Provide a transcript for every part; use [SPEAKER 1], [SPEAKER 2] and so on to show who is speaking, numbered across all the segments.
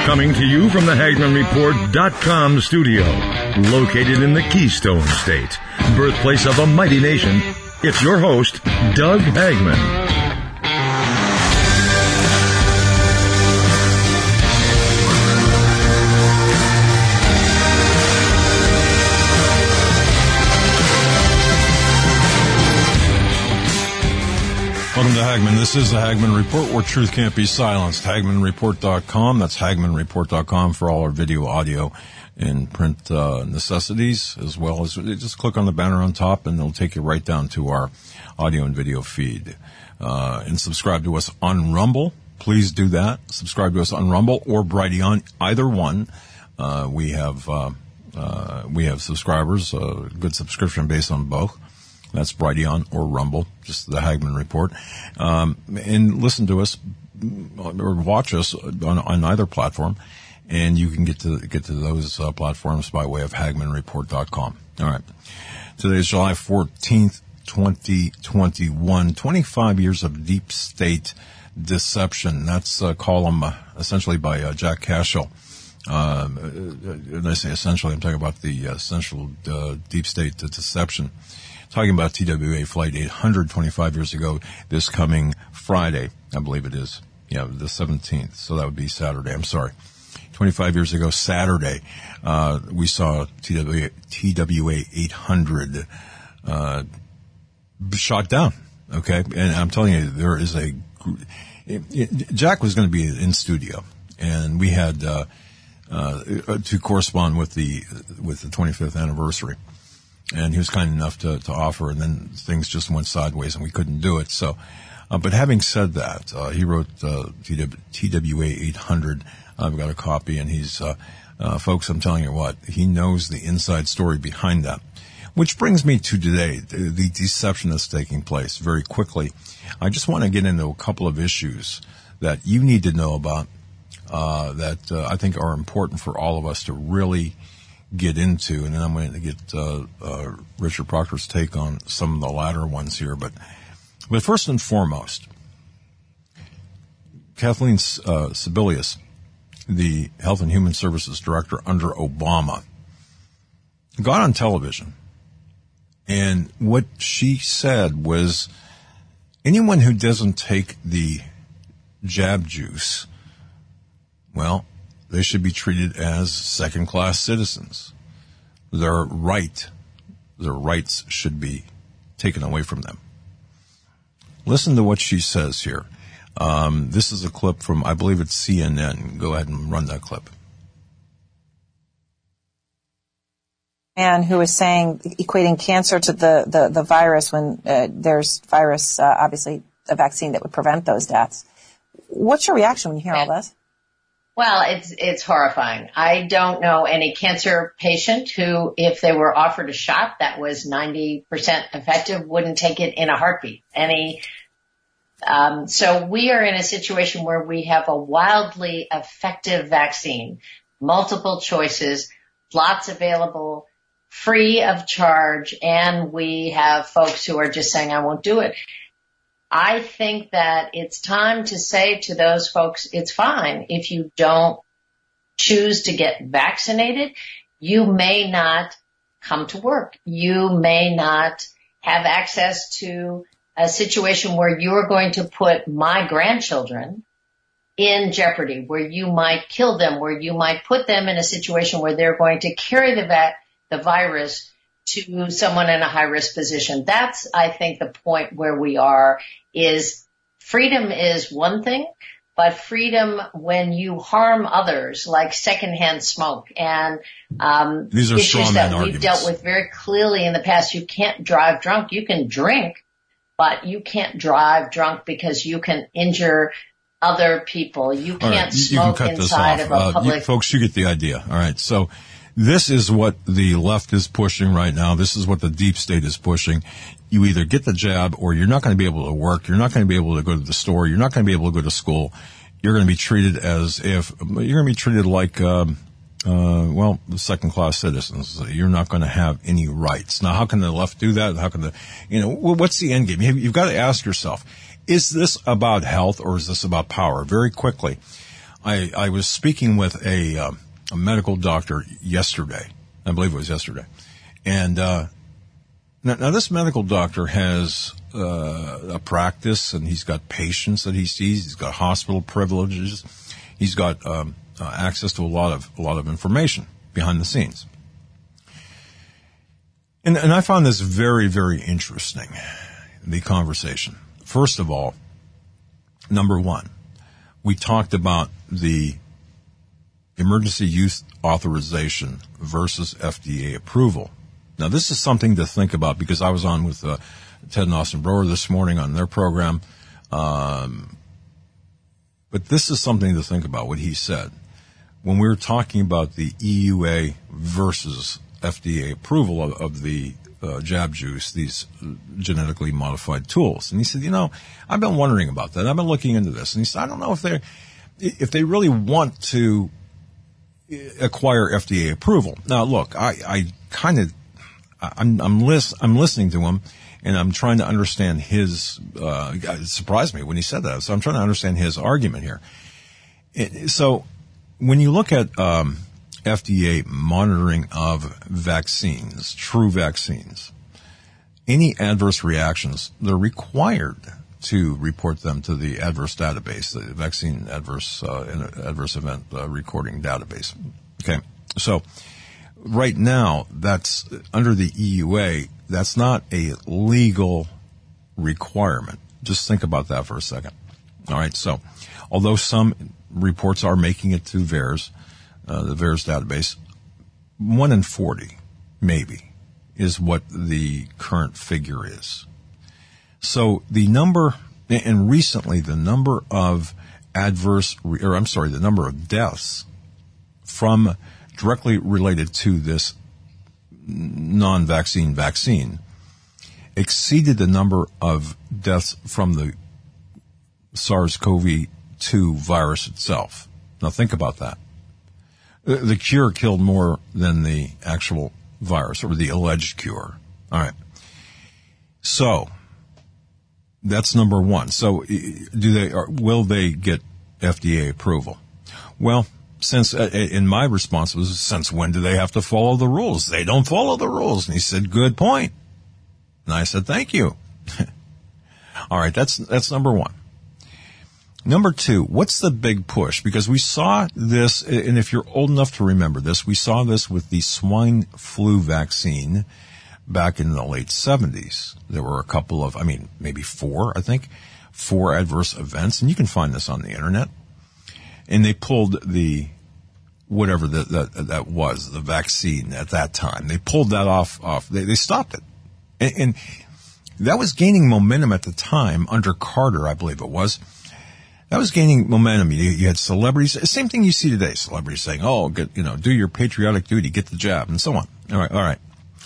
[SPEAKER 1] Coming to you from the HagmannReport.com studio, located in the Keystone State, birthplace of a mighty nation, it's your host, Doug Hagmann.
[SPEAKER 2] Welcome to Hagmann. This is the Hagmann Report, where truth can't be silenced. HagmannReport.com. That's HagmannReport.com for all our video, audio, and print necessities, as well as just click on the banner on top, and it'll take you right down to our audio and video feed. And subscribe to us on Rumble. Please do that. Subscribe to us on Rumble or Brighteon, either one. We have subscribers, good subscription base on both. That's Brighteon or Rumble, just the Hagmann Report. And listen to us or watch us on either platform, and you can get to those platforms by way of HagmannReport.com. All right. Today is July 14th, 2021. 25 years of deep state deception. That's a column essentially by Jack Cashill. When I say essentially, I'm talking about the essential deep state deception. Talking about TWA Flight 800 25 years ago, this coming Friday, I believe it is. Yeah, the 17th. So that would be Saturday. I'm sorry. 25 years ago, Saturday, we saw TWA 800 shot down. Okay. And I'm telling you, there is Jack was going to be in studio, and we had to correspond with the 25th anniversary. And he was kind enough to offer, and then things just went sideways and we couldn't do it. So, but having said that, he wrote TWA 800. I've got a copy, and he's, folks, I'm telling you what, he knows the inside story behind that. Which brings me to today, the deception that's taking place. Very quickly, I just want to get into a couple of issues that you need to know about, that I think are important for all of us to really get into, and then I'm going to get Richard Proctor's take on some of the latter ones here. But first and foremost, Kathleen Sebelius, the Health and Human Services Director under Obama, got on television, and what she said was, anyone who doesn't take the jab juice, well, they should be treated as second-class citizens. Their rights should be taken away from them. Listen to what she says here. This is a clip from, I believe it's CNN. Go ahead and run that clip.
[SPEAKER 3] Man who was saying, equating cancer to the virus when there's virus, obviously a vaccine that would prevent those deaths. What's your reaction when you hear all this?
[SPEAKER 4] Well, it's horrifying. I don't know any cancer patient who, if they were offered a shot that was 90% effective, wouldn't take it in a heartbeat. So we are in a situation where we have a wildly effective vaccine, multiple choices, lots available, free of charge, and we have folks who are just saying, I won't do it. I think that it's time to say to those folks, it's fine if you don't choose to get vaccinated. You may not come to work. You may not have access to a situation where you're going to put my grandchildren in jeopardy, where you might kill them, where you might put them in a situation where they're going to carry the virus to someone in a high-risk position. That's, I think, the point where we are, is freedom is one thing, but freedom when you harm others, like secondhand smoke and
[SPEAKER 2] these are
[SPEAKER 4] issues that we've
[SPEAKER 2] arguments.
[SPEAKER 4] dealt with very clearly in the past. You can't drive drunk. You can drink, but you can't drive drunk because you can injure other people. You can't smoke inside of a public...
[SPEAKER 2] folks, you get the idea. All right, so this is what the left is pushing right now. This is what the deep state is pushing. You either get the jab or you're not going to be able to work. You're not going to be able to go to the store. You're not going to be able to go to school. You're going to be treated like, second-class citizens. You're not going to have any rights. Now, how can the left do that? How can what's the end game? You've got to ask yourself, is this about health or is this about power? Very quickly. I was speaking with a medical doctor yesterday. I believe it was yesterday. And now this medical doctor has a practice, and he's got patients that he sees. He's got hospital privileges. He's got access to a lot of information behind the scenes. And I found this very, very interesting, the conversation. First of all, number one, we talked about the emergency use authorization versus FDA approval. Now, this is something to think about, because I was on with Ted and Austin Broer this morning on their program. But this is something to think about, what he said. When we were talking about the EUA versus FDA approval of the jab juice, these genetically modified tools. And he said, I've been wondering about that. I've been looking into this. And he said, I don't know if they really want to acquire FDA approval. Now, look, I'm listening to him, and I'm trying to understand his, it surprised me when he said that. So I'm trying to understand his argument here. So when you look at FDA monitoring of vaccines, true vaccines, any adverse reactions, they're required to report them to the adverse database, the vaccine adverse event recording database. Okay. So right now, that's under the EUA, that's not a legal requirement. Just think about that for a second. All right. So although some reports are making it to VAERS, the VAERS database, 1 in 40, maybe, is what the current figure is. So the number, and recently the number of the number of deaths from directly related to this non-vaccine vaccine exceeded the number of deaths from the SARS-CoV-2 virus itself. Now think about that. The cure killed more than the actual virus, or the alleged cure. All right. So that's number one. So will they get FDA approval? Well, in my response was, since when do they have to follow the rules? They don't follow the rules. And he said, good point. And I said, thank you. All right. That's number one. Number two, what's the big push? Because we saw this, and if you're old enough to remember this, we saw this with the swine flu vaccine back in the late 70s. There were a couple of, maybe four adverse events, and you can find this on the internet. And they pulled the, whatever that was, the vaccine at that time. They pulled that off. They stopped it. And that was gaining momentum at the time under Carter, I believe it was. That was gaining momentum. You had celebrities, same thing you see today, celebrities saying, do your patriotic duty, get the jab, and so on. All right.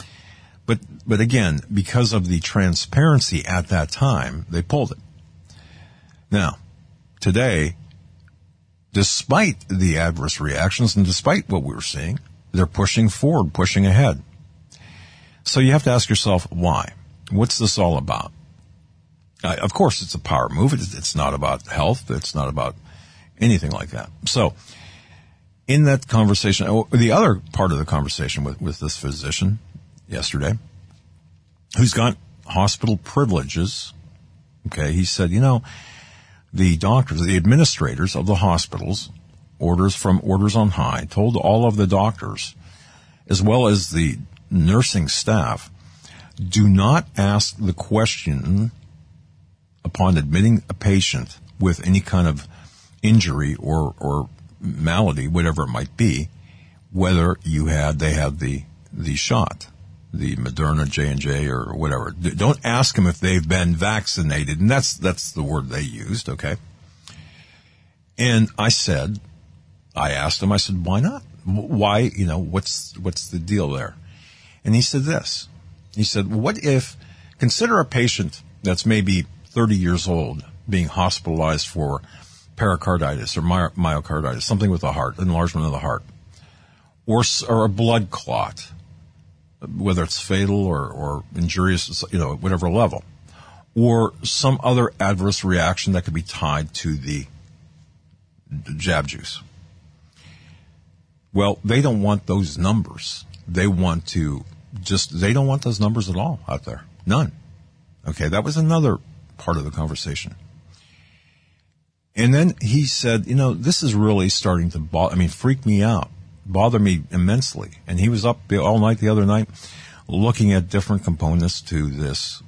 [SPEAKER 2] But again, because of the transparency at that time, they pulled it. Now, today, despite the adverse reactions and despite what we were seeing, they're pushing forward, pushing ahead. So you have to ask yourself, why? What's this all about? Of course, it's a power move. It's not about health. It's not about anything like that. So in that conversation, the other part of the conversation with this physician yesterday, who's got hospital privileges, okay, he said, the doctors, the administrators of the hospitals, orders on high, told all of the doctors, as well as the nursing staff, do not ask the question upon admitting a patient with any kind of injury or malady, whatever it might be, whether they had the shot, the Moderna, J&J, or whatever. Don't ask them if they've been vaccinated, and that's the word they used, okay? And I asked him, why not? Why, what's the deal there? And he said this. He said, what if, consider a patient that's maybe 30 years old being hospitalized for pericarditis or myocarditis, something with the heart, enlargement of the heart, or a blood clot, whether it's fatal or injurious, whatever level, or some other adverse reaction that could be tied to the jab juice. Well, they don't want those numbers. They don't want those numbers at all out there. None. Okay, that was another part of the conversation. And then he said, this is really starting to freak me out, bother me immensely. And he was up all night the other night looking at different components to this,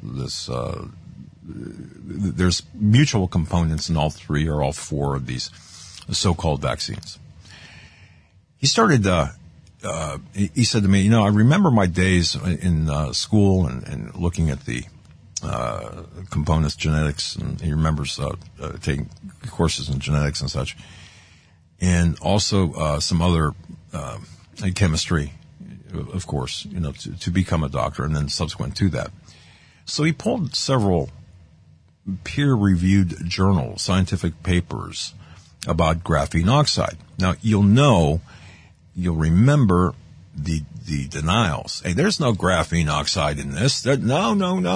[SPEAKER 2] there's mutual components in all three or all four of these so-called vaccines. He started, he said to me, I remember my days in school and looking at the components, genetics, and he remembers taking courses in genetics and such, and also some other chemistry, of course, to become a doctor, and then subsequent to that. So he pulled several peer-reviewed journals, scientific papers about graphene oxide. Now, you'll remember the denials. Hey, there's no graphene oxide in this. No.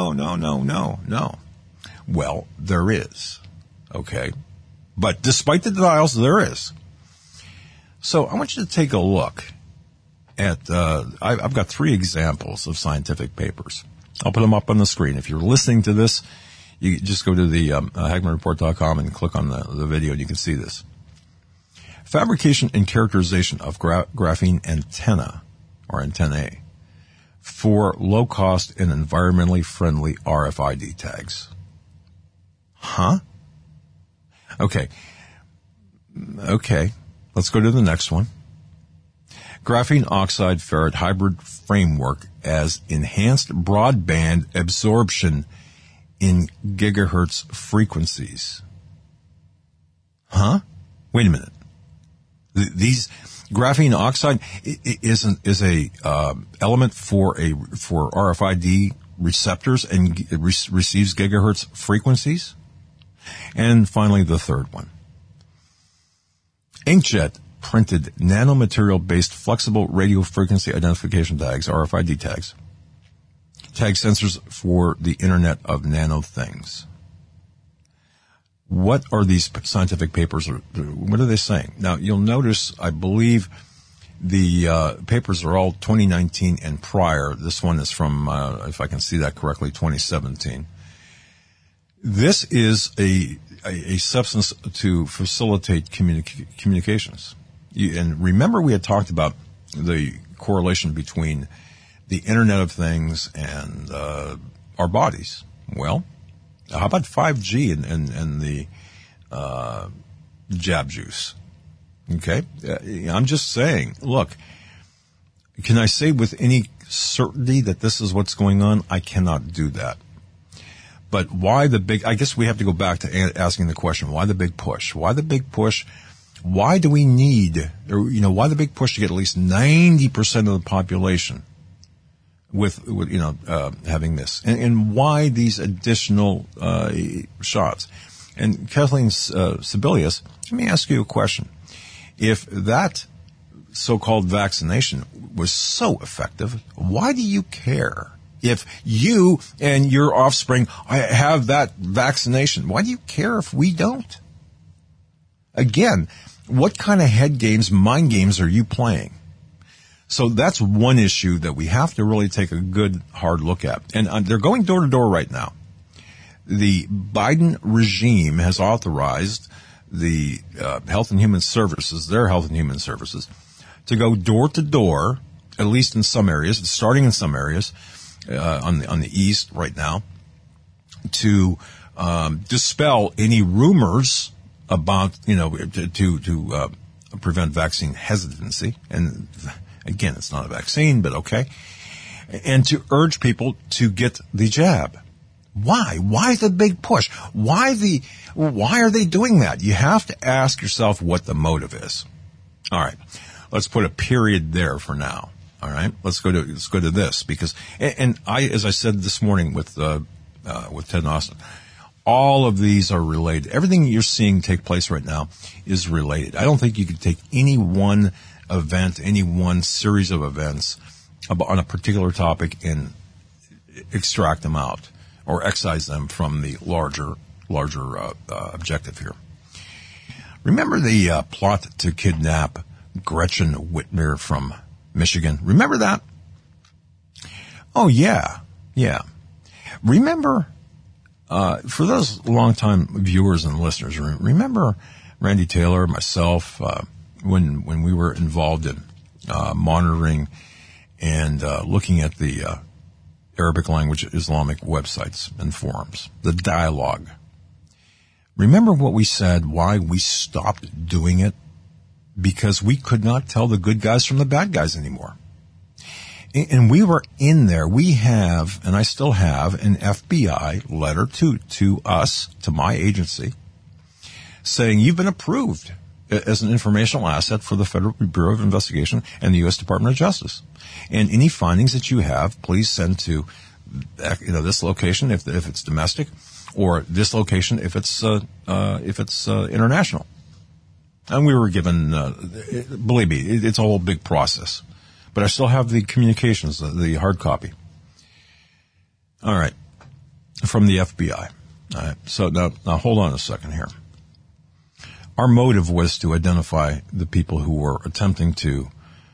[SPEAKER 2] Well, there is. Okay. But despite the denials, there is. So I want you to take a look at, I've got 3 examples of scientific papers. I'll put them up on the screen. If you're listening to this, you just go to the HagmannReport.com and click on the video and you can see this. Fabrication and characterization of graphene antennae for low-cost and environmentally friendly RFID tags. Huh? Okay. Let's go to the next one. Graphene oxide ferrite hybrid framework as enhanced broadband absorption in gigahertz frequencies. Huh? Wait a minute. These graphene oxide is a element for RFID receptors and receives gigahertz frequencies. And finally, the third one. Inkjet printed nanomaterial-based flexible radio frequency identification tags, RFID tags. Tag sensors for the Internet of Nano Things. What are these scientific papers? What are they saying? Now, you'll notice, I believe, the papers are all 2019 and prior. This one is from, if I can see that correctly, 2017. This is a substance to facilitate communications. And remember we had talked about the correlation between the Internet of Things and our bodies. Well, how about 5G and the jab juice? Okay? I'm just saying, look, can I say with any certainty that this is what's going on? I cannot do that. But why I guess we have to go back to asking the question, why the big push? Why the big push? Why do we need, why the big push to get at least 90% of the population with having this? And why these additional shots? And Kathleen Sebelius, let me ask you a question. If that so-called vaccination was so effective, why do you care? If you and your offspring have that vaccination, why do you care if we don't? Again, what kind of head games, mind games are you playing? So that's one issue that we have to really take a good, hard look at. And they're going door to door right now. The Biden regime has authorized the Health and Human Services, their Health and Human Services, to go door to door, at least in some areas, starting in some areas, on the east right now, to dispel any rumors about to prevent vaccine hesitancy. And again, it's not a vaccine, but okay. And to urge people to get the jab. Why? Why the big push? Why are they doing that? You have to ask yourself what the motive is. All right. Let's put a period there for now. All right. Let's go to this because, and as I said this morning with Ted Austin, all of these are related. Everything you're seeing take place right now is related. I don't think you could take any one event, any one series of events on a particular topic and extract them out or excise them from the larger objective here. Remember the plot to kidnap Gretchen Whitmer from Michigan? Remember that? Oh, yeah. Remember, for those longtime viewers and listeners, remember Randy Taylor, myself, when we were involved in monitoring and looking at the Arabic language Islamic websites and forums, the dialogue. Remember what we said, why we stopped doing it? Because we could not tell the good guys from the bad guys anymore. And we were in there. We have, and I still have, an FBI letter to us, to my agency, saying you've been approved as an informational asset for the Federal Bureau of Investigation and the U.S. Department of Justice. And any findings that you have, please send to, this location if it's domestic, or this location if it's international. And we were given, believe me, it's a whole big process. But I still have the communications, the hard copy. All right. From the FBI. All right. So now hold on a second here. Our motive was to identify the people who were attempting to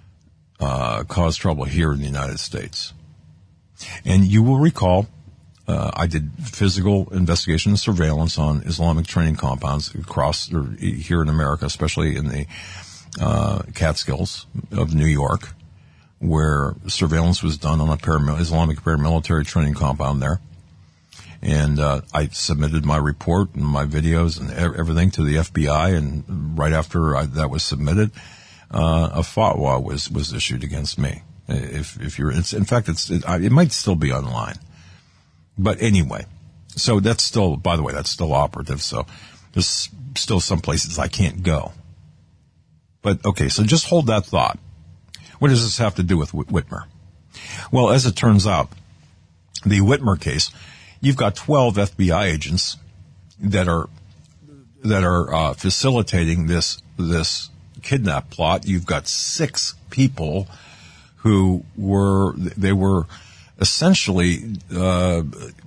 [SPEAKER 2] cause trouble here in the United States. And you will recall, I did physical investigation and surveillance on Islamic training compounds here in America, especially in the Catskills of New York, where surveillance was done on a Islamic paramilitary training compound there. And I submitted my report and my videos and everything to the FBI, and right after that was submitted, a fatwa was issued against me. If you're, in fact, it might still be online. But anyway, so that's still, by the way, that's still operative. So there's still some places I can't go. But okay, so just hold that thought. What does this have to do with Whitmer? Well, as it turns out, the Whitmer case, you've got 12 FBI agents that are facilitating this kidnap plot. You've got 6 people who were essentially, I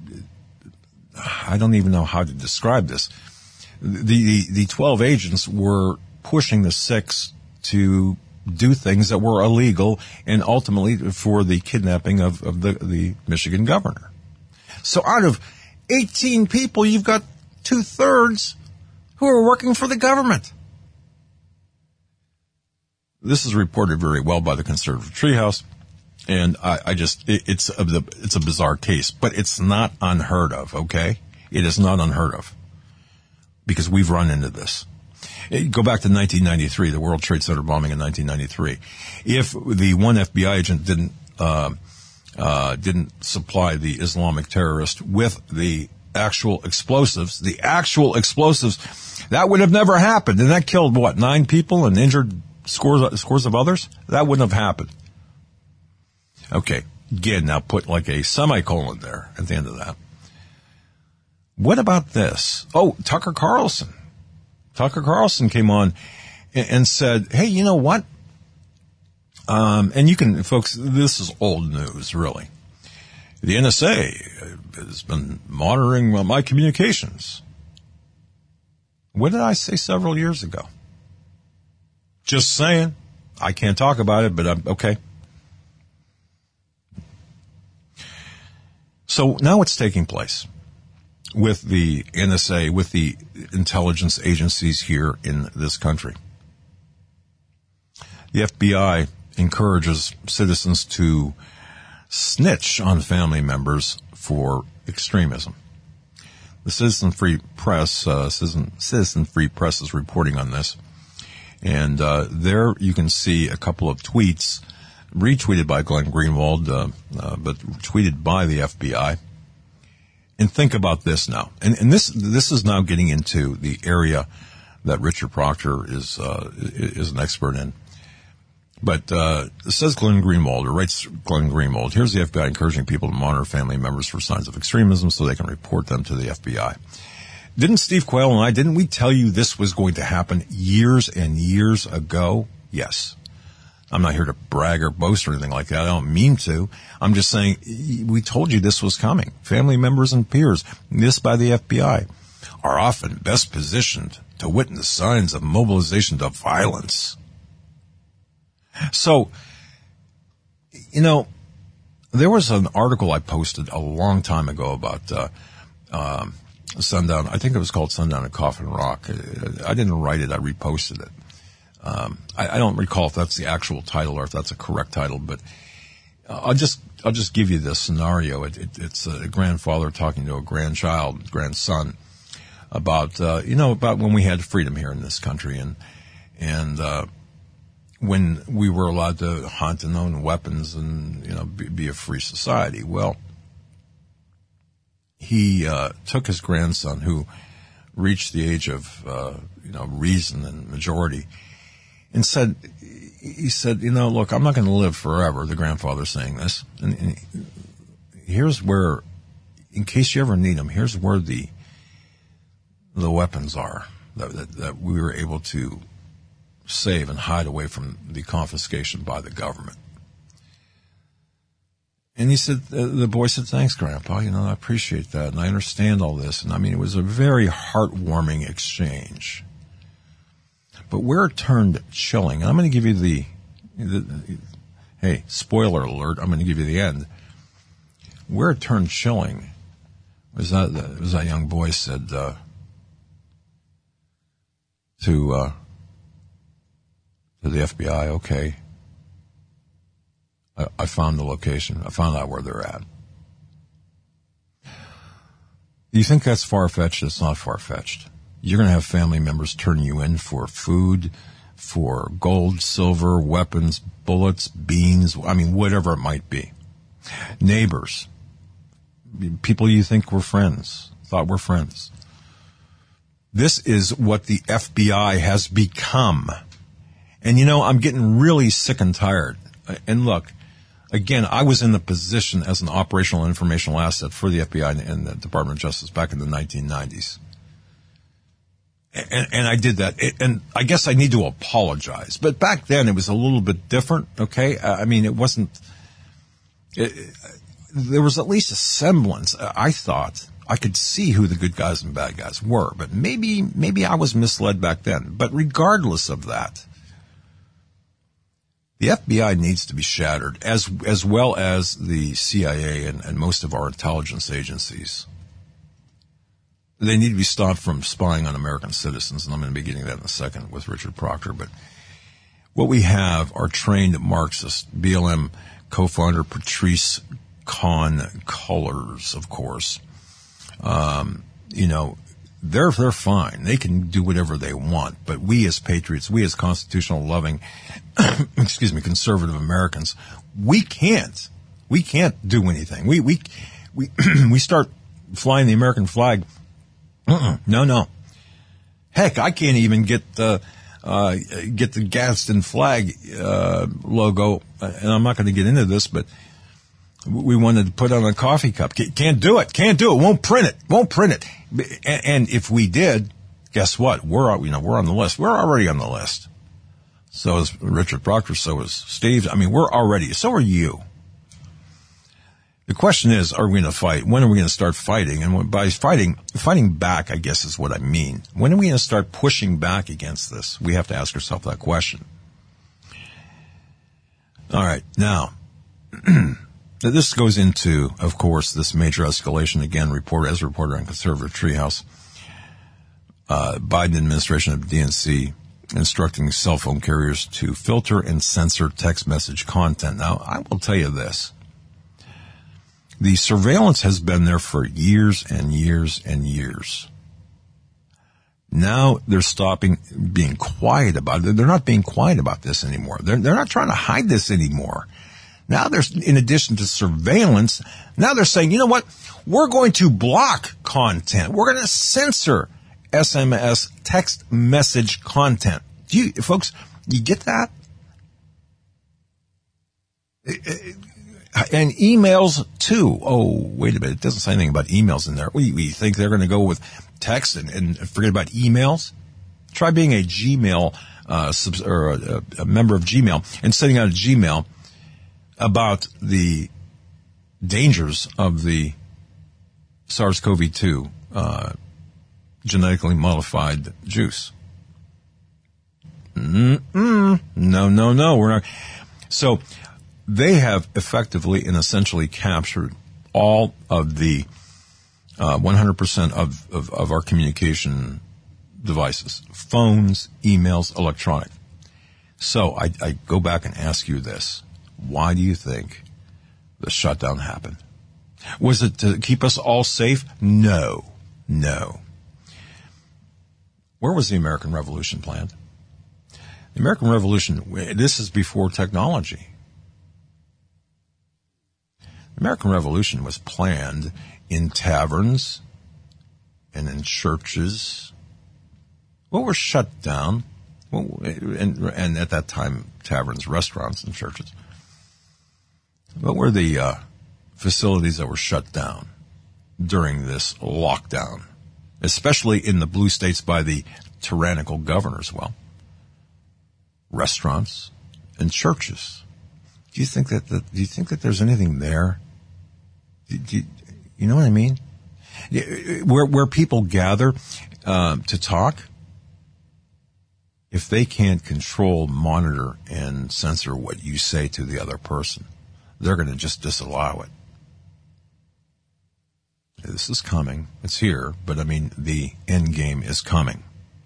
[SPEAKER 2] don't even know how to describe this. The 12 agents were pushing the 6 to do things that were illegal and ultimately for the kidnapping of the Michigan governor. So out of 18 people, you've got 2/3 who are working for the government. This is reported very well by the Conservative Treehouse, and it's a bizarre case, but it's not unheard of, okay? It is not unheard of, because we've run into this. Go back to 1993, the World Trade Center bombing in 1993. If the one FBI agent didn't supply the Islamic terrorist with the actual explosives, that would have never happened. And that killed, 9 people and injured scores of others? That wouldn't have happened. Okay, again, now put like a semicolon there at the end of that. What about this? Oh, Tucker Carlson. Tucker Carlson came on and said, hey, you know what? And you can, folks, this is old news, really. The NSA has been monitoring my communications. What did I say several years ago? Just saying. I can't talk about it, but I'm okay. So now it's taking place with the NSA, with the intelligence agencies here in this country. The FBI encourages citizens to snitch on family members for extremism. The Citizen Free Press is reporting on this. And there you can see a couple of tweets retweeted by Glenn Greenwald, but tweeted by the FBI. And think about this now. And this is now getting into the area that Richard Proctor is an expert in. But says Glenn Greenwald, or writes Glenn Greenwald, here's the FBI encouraging people to monitor family members for signs of extremism so they can report them to the FBI. Didn't Steve Quayle and I, didn't we tell you this was going to happen years and years ago? Yes. I'm not here to brag or boast or anything like that. I don't mean to. I'm just saying we told you this was coming. Family members and peers, this by the FBI, are often best positioned to witness signs of mobilization to violence. So, there was an article I posted a long time ago about Sundown. I think it was called Sundown at Coffin Rock. I didn't write it. I reposted it. I don't recall if that's the actual title or if that's a correct title, but I'll just give you this scenario. It's a grandfather talking to a grandson, about when we had freedom here in this country and when we were allowed to hunt and own weapons and, be a free society. Well, he took his grandson, who reached the age of, reason and majority, and he said, look, I'm not going to live forever, the grandfather saying this. And here's where, in case you ever need them, here's where the weapons are that we were able to save and hide away from the confiscation by the government. And he said, the boy said, thanks, Grandpa. I appreciate that. And I understand all this. And it was a very heartwarming exchange. But where it turned chilling, and I'm going to give you hey, spoiler alert, I'm going to give you the end. Where it turned chilling was that young boy said to the FBI, okay, I found the location. I found out where they're at. You think that's far-fetched? It's not far-fetched. You're going to have family members turn you in for food, for gold, silver, weapons, bullets, beans, whatever it might be. Neighbors, people you think thought were friends. This is what the FBI has become. And I'm getting really sick and tired. And look, again, I was in the position as an operational informational asset for the FBI and the Department of Justice back in the 1990s. And I did that. And I guess I need to apologize. But back then it was a little bit different, okay? It wasn't... there was at least a semblance. I thought I could see who the good guys and bad guys were. But maybe I was misled back then. But regardless of that, the FBI needs to be shattered, as well as the CIA and most of our intelligence agencies. They need to be stopped from spying on American citizens, and I'm going to be getting that in a second with Richard Proctor. But what we have are trained Marxists, BLM co-founder Patrice Cullors, of course. They're fine. They can do whatever they want. But we as patriots, we as constitutional loving, conservative Americans, we can't do anything. We start flying the American flag. No. Heck, I can't even get the Gadsden flag, logo. And I'm not going to get into this, but we wanted to put on a coffee cup. Can't do it. Won't print it. And if we did, guess what? We're on the list. We're already on the list. So is Richard Proctor. So is Steve. We're already. So are you. The question is, are we going to fight? When are we going to start fighting? And by fighting back, I guess is what I mean. When are we going to start pushing back against this? We have to ask ourselves that question. All right. Now, this goes into, of course, this major escalation, again, reported on Conservative Treehouse. Biden administration of DNC instructing cell phone carriers to filter and censor text message content. Now, I will tell you this. The surveillance has been there for years and years and years. Now they're stopping being quiet about it. They're not being quiet about this anymore. They're not trying to hide this anymore. Now there's, in addition to surveillance, now they're saying, you know what? We're going to block content. We're going to censor SMS text message content. Folks, you get that? And emails too. Oh, wait a minute. It doesn't say anything about emails in there. We think they're going to go with text and forget about emails? Try being a Gmail, or a member of Gmail and sending out a Gmail about the dangers of the SARS-CoV-2 genetically modified juice. No, we're not. So they have effectively and essentially captured all of the 100% of our communication devices, phones, emails, electronic. So I go back and ask you this. Why do you think the shutdown happened? Was it to keep us all safe? No. Where was the American Revolution planned? The American Revolution, this is before technology. The American Revolution was planned in taverns and in churches. What were shut down? And at that time, taverns, restaurants, and churches. What were the facilities that were shut down during this lockdown, especially in the blue states by the tyrannical governors? Well, restaurants and churches. Do you think that there's anything there? You know what I mean? Where people gather to talk, if they can't control, monitor, and censor what you say to the other person, they're going to just disallow it. This is coming. It's here, but I mean, the end game is coming.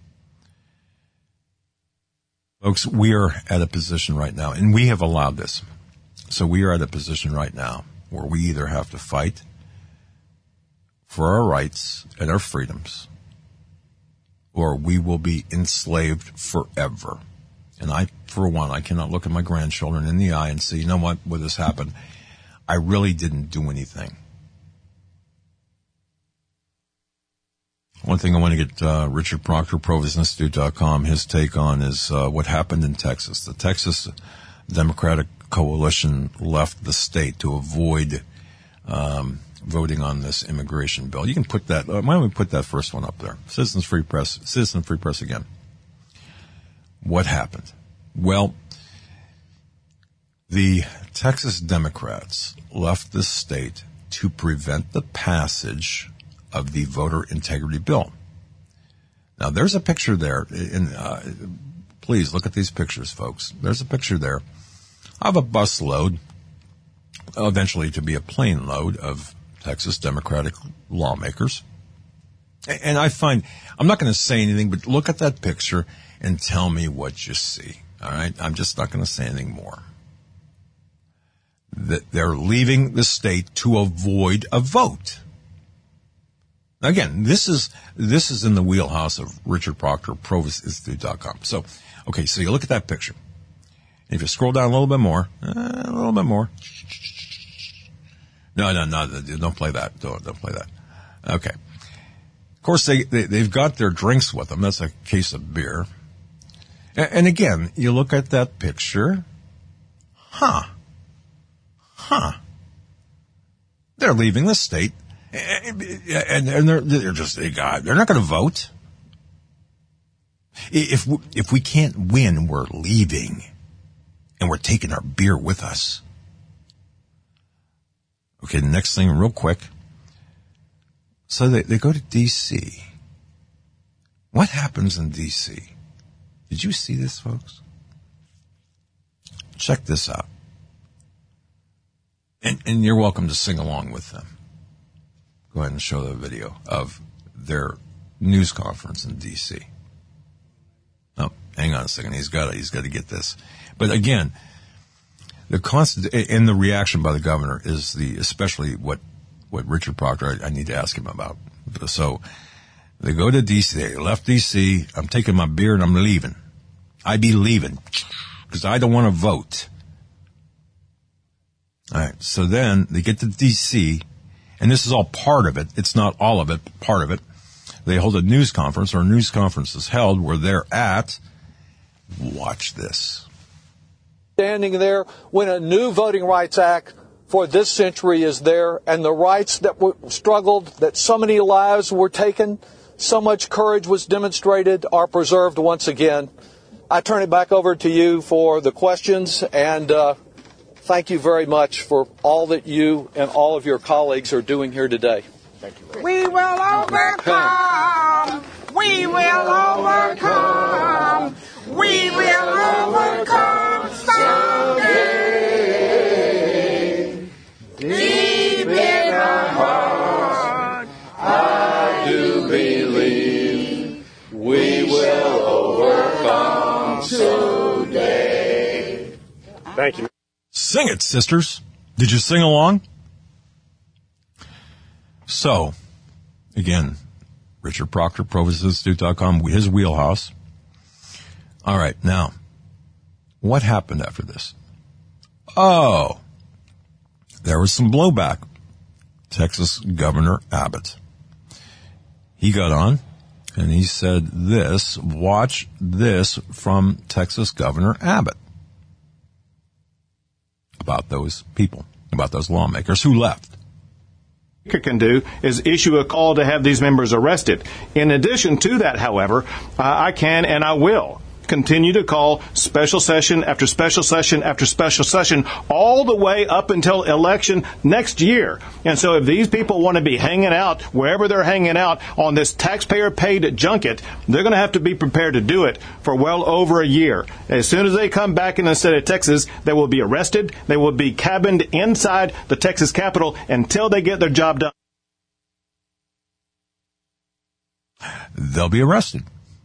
[SPEAKER 2] Folks, we are at a position right now, and we have allowed this. So we are at a position right now where we either have to fight for our rights and our freedoms, or we will be enslaved forever. And I, for one, I cannot look at my grandchildren in the eye and say, you know what, when this happened, I really didn't do anything. One thing I want to get Richard Proctor, ProVisInstitute.com, his take on is what happened in Texas. The Texas Democratic Coalition left the state to avoid voting on this immigration bill. You can put that, why don't we put that first one up there? Citizen Free Press again. What happened? Well, the Texas Democrats left the state to prevent the passage of the voter integrity bill. Now, there's a picture there. Please look at these pictures, folks. There's a picture there of a busload, eventually to be a plane load of Texas Democratic lawmakers. And I find, I'm not going to say anything, but look at that picture and tell me what you see. All right? I'm just not going to say anything more. That they're leaving the state to avoid a vote. Again, this is in the wheelhouse of Richard Proctor, ProVisInstitute.com. So you look at that picture. If you scroll down a little bit more. No, don't play that. Don't play that. Okay. Of course, they've got their drinks with them. That's a case of beer. And again, you look at that picture. They're leaving the state. And they're not going to vote. If we can't win, we're leaving, and we're taking our beer with us. Okay, the next thing, real quick. So they go to D.C. What happens in D.C.? Did you see this, folks? Check this out. And you're welcome to sing along with them. Go ahead and show the video of their news conference in D.C. Oh, hang on a second. He's got to get this. But again, the reaction by the governor is especially what Richard Proctor, I need to ask him about. So they go to D.C. They left D.C. I'm taking my beer and I'm leaving. I be leaving because I don't want to vote. All right. So then they get to D.C. and this is all part of it. It's not all of it, but part of it. They hold a news conference, or a news conference is held where they're at. Watch this.
[SPEAKER 5] Standing there when a new Voting Rights Act for this century is there, and the rights that were struggled, that so many lives were taken, so much courage was demonstrated, are preserved once again. I turn it back over to you for the questions, and thank you very much for all that you and all of your colleagues are doing here today.
[SPEAKER 6] We will overcome. We will overcome. We will overcome someday. Deep in our heart, I do believe we will overcome today.
[SPEAKER 7] Thank you.
[SPEAKER 2] Sing it, sisters. Did you sing along? So, again, Richard Proctor, ProvostInstitute.com, his wheelhouse. All right, now, what happened after this? Oh, there was some blowback. Texas Governor Abbott. He got on and he said this, watch this from Texas Governor Abbott about those people, about those lawmakers who left.
[SPEAKER 7] Can do is issue a call to have these members arrested. In addition to that, however, I can and I will continue to call special session after special session after special session all the way up until election next year. And so if these people want to be hanging out wherever they're hanging out on this taxpayer-paid junket, they're going to have to be prepared to do it for well over a year. As soon as they come back in the state of Texas, they will be arrested. They will be cabined inside the Texas Capitol until they get their job done.
[SPEAKER 2] They'll be arrested.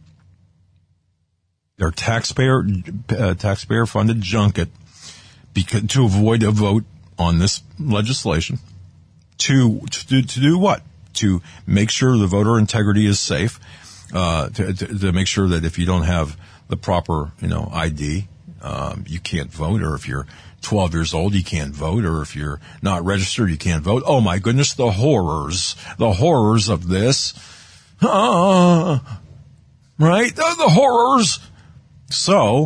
[SPEAKER 2] Their taxpayer-funded junket to avoid a vote on this legislation. To do what? To make sure the voter integrity is safe. To make sure that if you don't have the proper, ID, you can't vote. Or if you're 12 years old, you can't vote. Or if you're not registered, you can't vote. Oh my goodness, the horrors of this. Right? The horrors. So,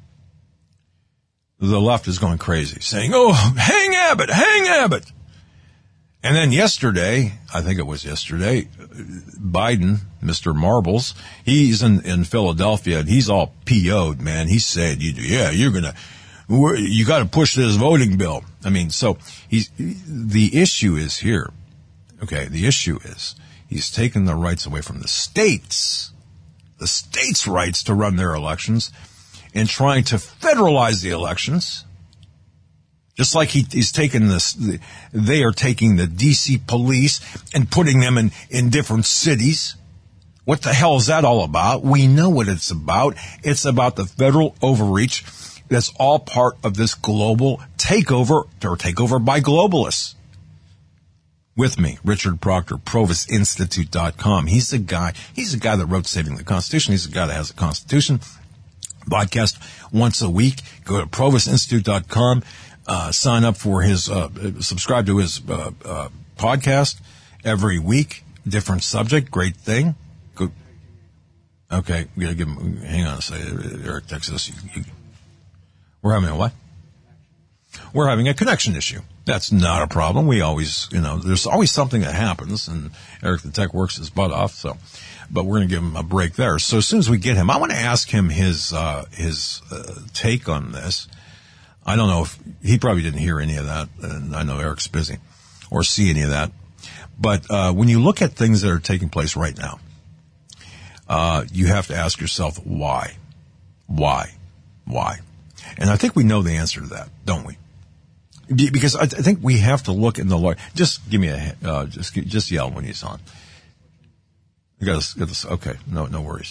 [SPEAKER 2] the left is going crazy, saying, oh, hang Abbott, hang Abbott. And then yesterday, I think it was yesterday, Biden, Mr. Marbles, he's in Philadelphia, and he's all PO'd, man. He said, you got to push this voting bill. I mean, so the issue is here. Okay, the issue is he's taken the rights away from the states' rights to run their elections, and trying to federalize the elections. Just like he's taken they are taking the DC police and putting them in different cities. What the hell is that all about? We know what it's about. It's about the federal overreach. That's all part of this global takeover by globalists. With me, Richard Proctor, ProvostInstitute.com. He's the guy that wrote Saving the Constitution. He's the guy that has a Constitution. Podcast once a week. Go to ProvostInstitute.com. Sign up for subscribe to his podcast every week. Different subject. Great thing. Good. Okay, we gotta give him, hang on a second. Eric texts us. We're having a what? We're having a connection issue. That's not a problem. We always, there's always something that happens, and Eric the Tech works his butt off, but we're going to give him a break there. So as soon as we get him, I want to ask him his take on this. I don't know if he probably didn't hear any of that, and I know Eric's busy, or see any of that. But when you look at things that are taking place right now, you have to ask yourself, why? Why? And I think we know the answer to that, don't we? Because I think we have to look in the Lord. Just give me just yell when he's on. You got this. Okay, no worries.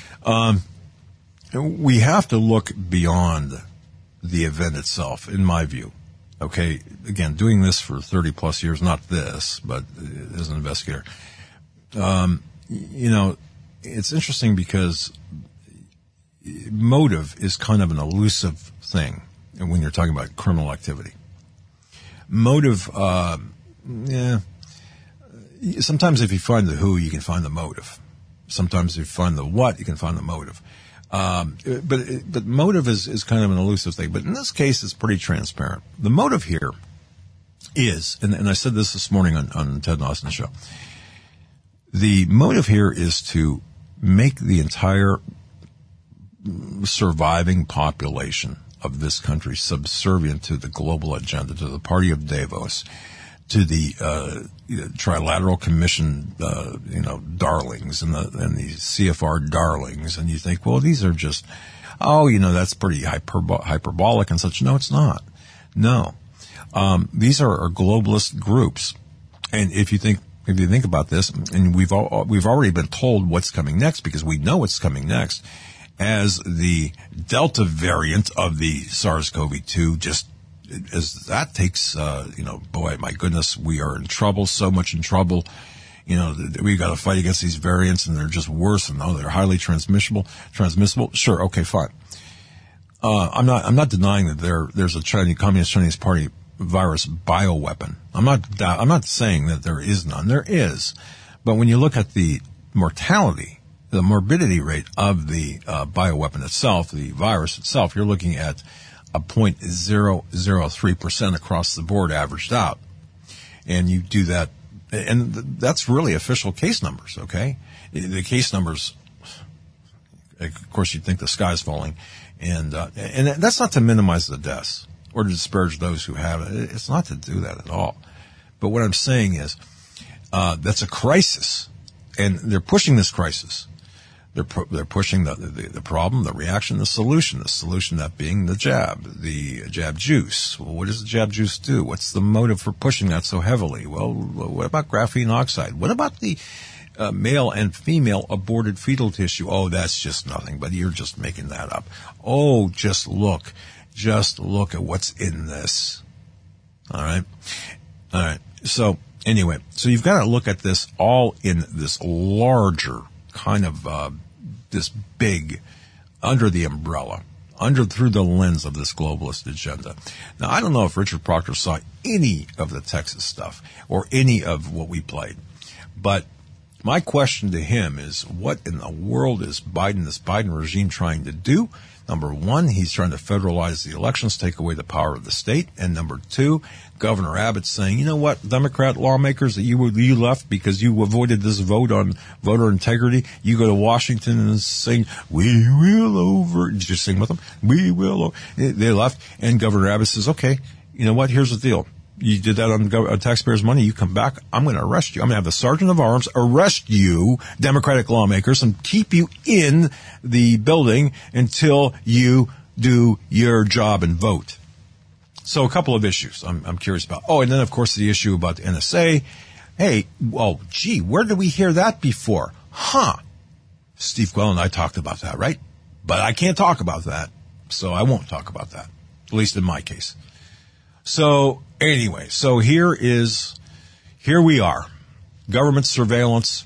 [SPEAKER 2] We have to look beyond the event itself, in my view. Okay, again, doing this for 30 plus years, not this, but as an investigator. It's interesting because motive is kind of an elusive thing when you're talking about criminal activity. Motive, sometimes if you find the who, you can find the motive. Sometimes if you find the what, you can find the motive. But motive is kind of an elusive thing. But in this case, it's pretty transparent. The motive here is, and I said this morning on Ted Austin's show, the motive here is to make the entire surviving population of this country subservient to the global agenda, to the party of Davos, to the Trilateral Commission, darlings and the CFR darlings, and you think, well, these are just, that's pretty hyperbolic and such. No, it's not. No, these are globalist groups, and if you think about this, and we've already been told what's coming next because we know what's coming next, as the Delta variant of the SARS-CoV-2 just. As that takes, boy, my goodness, we are in trouble, so much in trouble. We got to fight against these variants, and they're just worse, and they're highly transmissible. Sure, okay, fine. I'm not denying that there's a Communist Chinese Party virus bioweapon. I'm not saying that there is none. There is, but when you look at the mortality, the morbidity rate of the bioweapon itself, the virus itself, you're looking at a 0.003% across the board averaged out. And you do that, and that's really official case numbers, okay? The case numbers, of course, you'd think the sky's falling. And that's not to minimize the deaths or to disparage those who have it. It's not to do that at all. But what I'm saying is, that's a crisis. And they're pushing this crisis. They're pushing the problem, the reaction, the solution that being the jab juice. Well, what does the jab juice do? What's the motive for pushing that so heavily? Well, what about graphene oxide? What about the male and female aborted fetal tissue? Oh, that's just nothing, but you're just making that up. Oh, just look at what's in this. All right. So anyway, you've got to look at this all in this larger kind of this big, under the umbrella, through the lens of this globalist agenda. Now, I don't know if Richard Proctor saw any of the Texas stuff or any of what we played, but my question to him is, what in the world is this Biden regime trying to do? Number one, he's trying to federalize the elections, take away the power of the state. And number two, Governor Abbott saying, you know what, Democrat lawmakers that you left because you avoided this vote on voter integrity, you go to Washington and sing, we will Did you sing with them? We will. They left, and Governor Abbott says, okay, you know what, here's the deal. You did that on taxpayers' money. You come back, I'm going to arrest you. I'm going to have the sergeant of arms arrest you, Democratic lawmakers, and keep you in the building until you do your job and vote. So a couple of issues I'm curious about. Oh, and then, of course, the issue about the NSA. Hey, well, gee, where did we hear that before? Steve Quell and I talked about that, right? But I can't talk about that, so I won't talk about that, at least in my case. So anyway, here we are. Government surveillance,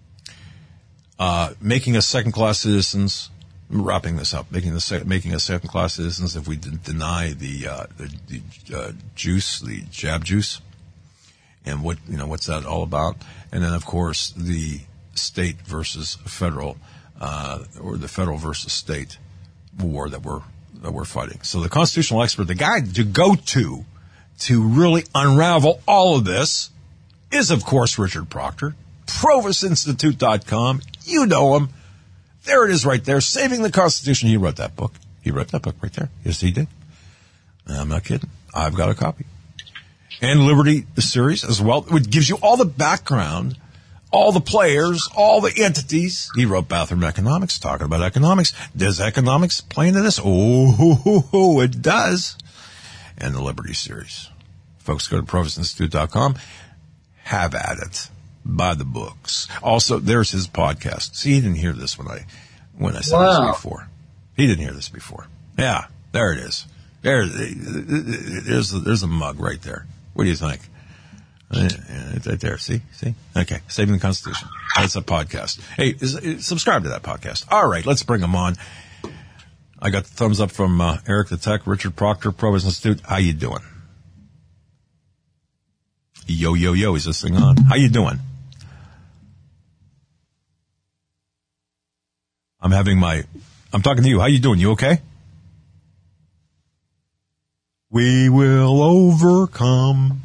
[SPEAKER 2] making us second-class citizens. I'm wrapping this up. Making us second-class citizens if we deny the juice, the jab juice, and what's that all about? And then, of course, the state versus federal, or the federal versus state war that we're fighting. So the constitutional expert, the guy to go to really unravel all of this is, of course, Richard Proctor, ProvostInstitute.com. You know him. There it is right there, Saving the Constitution. He wrote that book. He wrote that book right there. Yes, he did. I'm not kidding. I've got a copy. And Liberty series as well, which gives you all the background, all the players, all the entities. He wrote Bathroom Economics, talking about economics. Does economics play into this? Oh, it does. And the Liberty series. Folks, go to ProvostInstitute.com. Have at it. Buy the books. Also, there's his podcast. See, he didn't hear this when I said this before. He didn't hear this before. Yeah, there it is. There's a mug right there. What do you think? It's right there. See? Okay. Saving the Constitution. That's a podcast. Hey, subscribe to that podcast. All right, let's bring him on. I got the thumbs up from Eric the Tech, Richard Proctor, Provost Institute. How you doing? Yo, is this thing on? How you doing? I'm talking to you. How you doing? You okay? We will overcome.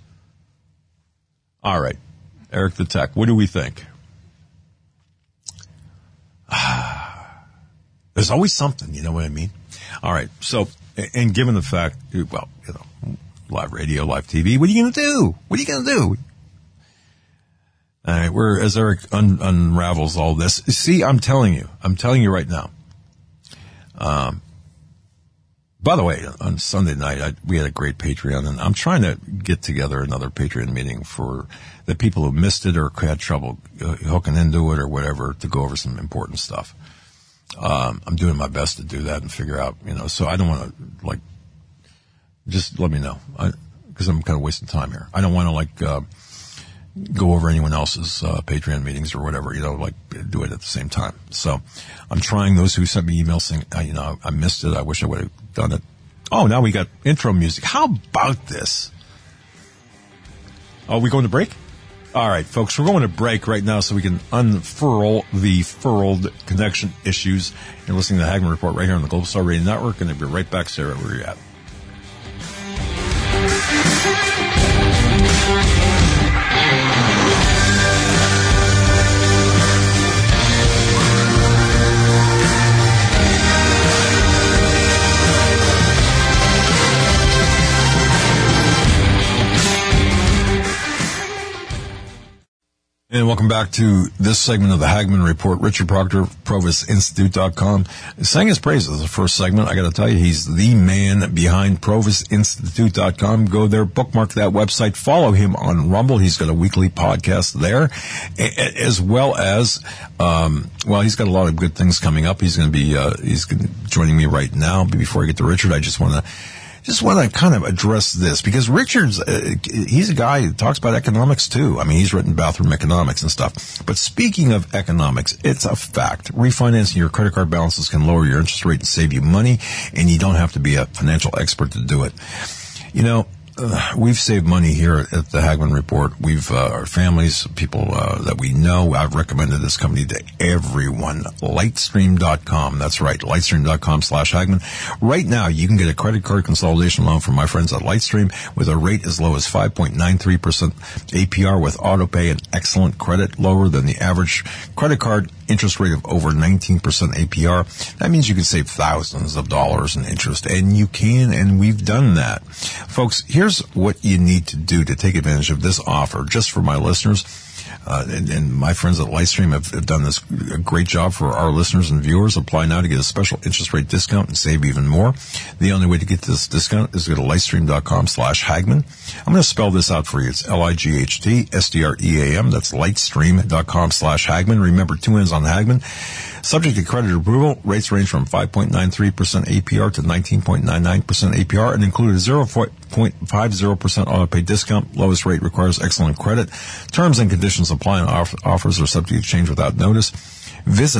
[SPEAKER 2] All right. Eric the Tech, what do we think? There's always something, you know what I mean? All right. So, and given the fact, live radio, live TV. What are you going to do? What are you going to do? All right, as Eric unravels all this, see, I'm telling you right now. By the way, on Sunday night, we had a great Patreon, and I'm trying to get together another Patreon meeting for the people who missed it or had trouble hooking into it or whatever to go over some important stuff. I'm doing my best to do that and figure out, so I don't want to, just let me know, because I'm kind of wasting time here. I don't want to, go over anyone else's Patreon meetings or whatever, do it at the same time. So I'm trying. Those who sent me emails saying, I missed it. I wish I would have done it. Oh, now we got intro music. How about this? Oh, we going to break? All right, folks, we're going to break right now so we can unfurl the furled connection issues. You're listening to the Hagman Report right here on the Global Star Radio Network, and they'll be right back, Sarah, where you're at. And welcome back to this segment of the Hagman Report. Richard Proctor, ProvisInstitute.com, sang his praises the first segment. I got to tell you, he's the man behind ProvisInstitute.com. Go there, bookmark that website, follow him on Rumble. He's got a weekly podcast there, as well as, he's got a lot of good things coming up. He's going to be, joining me right now. But before I get to Richard, I just want to kind of address this, because Richard's, he's a guy who talks about economics too. I mean, he's written Bathroom Economics and stuff. But speaking of economics, it's a fact. Refinancing your credit card balances can lower your interest rate and save you money, and you don't have to be a financial expert to do it. We've saved money here at the Hagman Report. We've, our families, people, that we know, I've recommended this company to everyone. Lightstream.com. That's right. Lightstream.com/Hagman. Right now, you can get a credit card consolidation loan from my friends at Lightstream with a rate as low as 5.93% APR with autopay and excellent credit, lower than the average credit card interest rate of over 19% APR. That means you can save thousands of dollars in interest, and you can, and we've done that. Folks, here's what you need to do to take advantage of this offer, just for my listeners. And my friends at Lightstream have done this a great job for our listeners and viewers. Apply now to get a special interest rate discount and save even more. The only way to get this discount is to go to Lightstream.com/Hagman. I'm going to spell this out for you. It's LIGHTSTREAM. That's Lightstream.com/Hagman. Remember, 2 N's on Hagman. Subject to credit approval, rates range from 5.93% APR to 19.99% APR and include a 0.50% auto-pay discount. Lowest rate requires excellent credit. Terms and conditions apply, and offers are subject to change without notice. Visit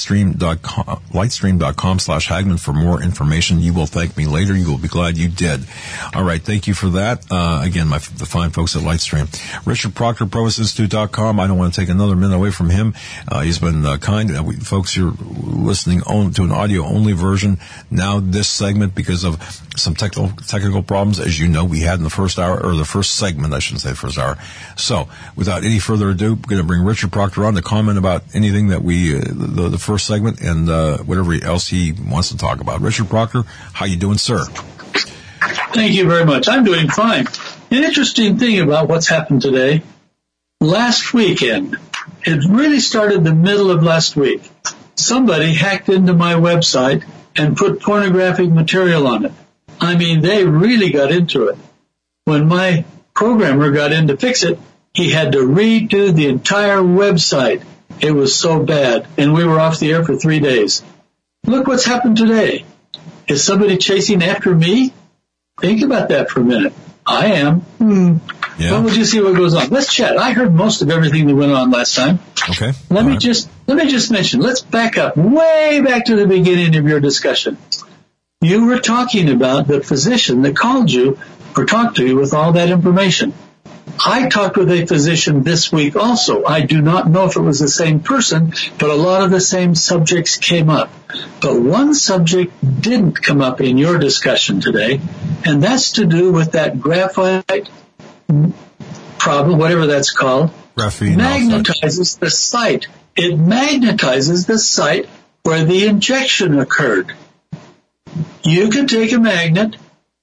[SPEAKER 2] Lightstream.com/Hagman for more information. You will thank me later. You will be glad you did. All right. Thank you for that. Again, the fine folks at Lightstream. Richard Proctor, ProvisInstitute.com. I don't want to take another minute away from him. He's been kind. Folks, you're listening to an audio-only version now, this segment, because of some technical problems, as you know, we had in the first hour, or the first segment, I shouldn't say first hour. So, without any further ado, we're going to bring Richard Proctor on to comment about anything that we the first segment and whatever else he wants to talk about. Richard Proctor, how you doing, sir?
[SPEAKER 8] Thank you very much. I'm doing fine. An interesting thing about what's happened today, last weekend, it really started the middle of last week. Somebody hacked into my website and put pornographic material on it. I mean, they really got into it. When my programmer got in to fix it, he had to redo the entire website. It was so bad, and we were off the air for 3 days. Look what's happened today. Is somebody chasing after me? Think about that for a minute. I am.
[SPEAKER 2] Yeah.
[SPEAKER 8] Well, we'll just see what goes on. Let's chat. I heard most of everything that went on last time.
[SPEAKER 2] Okay.
[SPEAKER 8] Let me just mention, let's back up way back to the beginning of your discussion. You were talking about the physician that called you or talked to you with all that information. I talked with a physician this week also. I do not know if it was the same person, but a lot of the same subjects came up. But one subject didn't come up in your discussion today, and that's to do with that graphite problem, whatever that's called.
[SPEAKER 2] Graphene
[SPEAKER 8] magnetizes the site. It magnetizes the site where the injection occurred. You can take a magnet,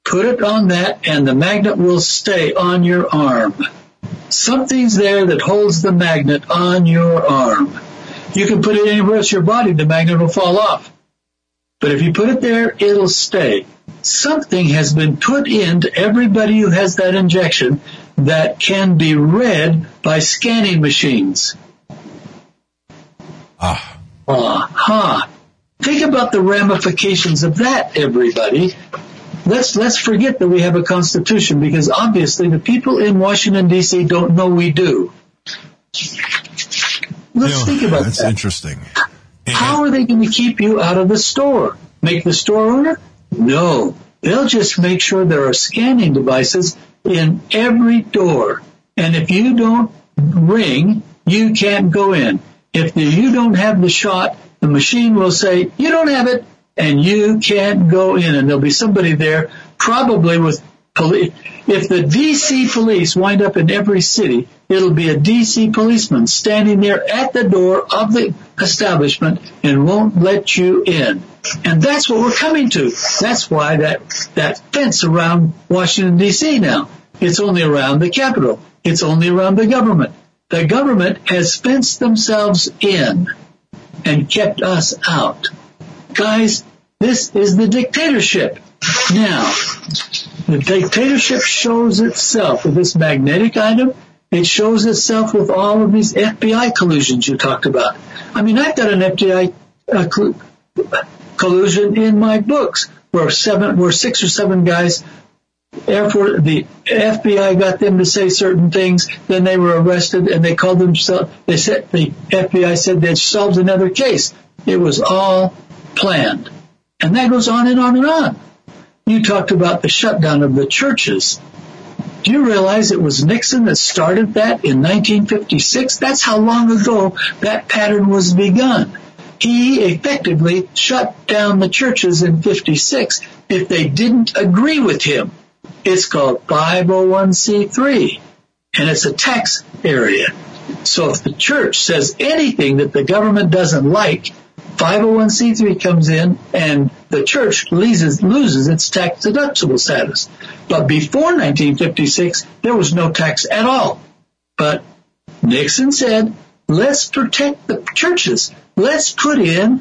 [SPEAKER 8] Put it on that, and the magnet will stay on your arm. Something's there that holds the magnet on your arm. You can put it anywhere else in your body, the magnet will fall off. But if you put it there, it'll stay. Something has been put into everybody who has that injection that can be read by scanning machines. Think about the ramifications of that, everybody. Let's forget that we have a Constitution, because obviously the people in Washington, D.C. don't know we do. Let's think about that.
[SPEAKER 2] That's interesting.
[SPEAKER 8] How are they going to keep you out of the store? Make the store owner? No. They'll just make sure there are scanning devices in every door. And if you don't ring, you can't go in. If you don't have the shot, the machine will say, you don't have it, and you can't go in. And there'll be somebody there, probably with police. If the D.C. police wind up in every city, it'll be a D.C. policeman standing there at the door of the establishment and won't let you in. And that's what we're coming to. That's why that fence around Washington, D.C. now. It's only around the Capitol. It's only around the government. The government has fenced themselves in and kept us out. Guys, this is the dictatorship. Now, the dictatorship shows itself with this magnetic item. It shows itself with all of these FBI collusions you talked about. I mean, I've got an FBI collusion in my books where 6 or 7 guys, the FBI got them to say certain things, then they were arrested, and they called themselves, the FBI said they'd solved another case. It was all planned. And that goes on and on and on. You talked about the shutdown of the churches. Do you realize it was Nixon that started that in 1956? That's how long ago that pattern was begun. He effectively shut down the churches in 56 if they didn't agree with him. It's called 501c3, and it's a tax area. So if the church says anything that the government doesn't like, 501c3 comes in, and the church loses its tax deductible status. But before 1956, there was no tax at all. But Nixon said, let's protect the churches. Let's put in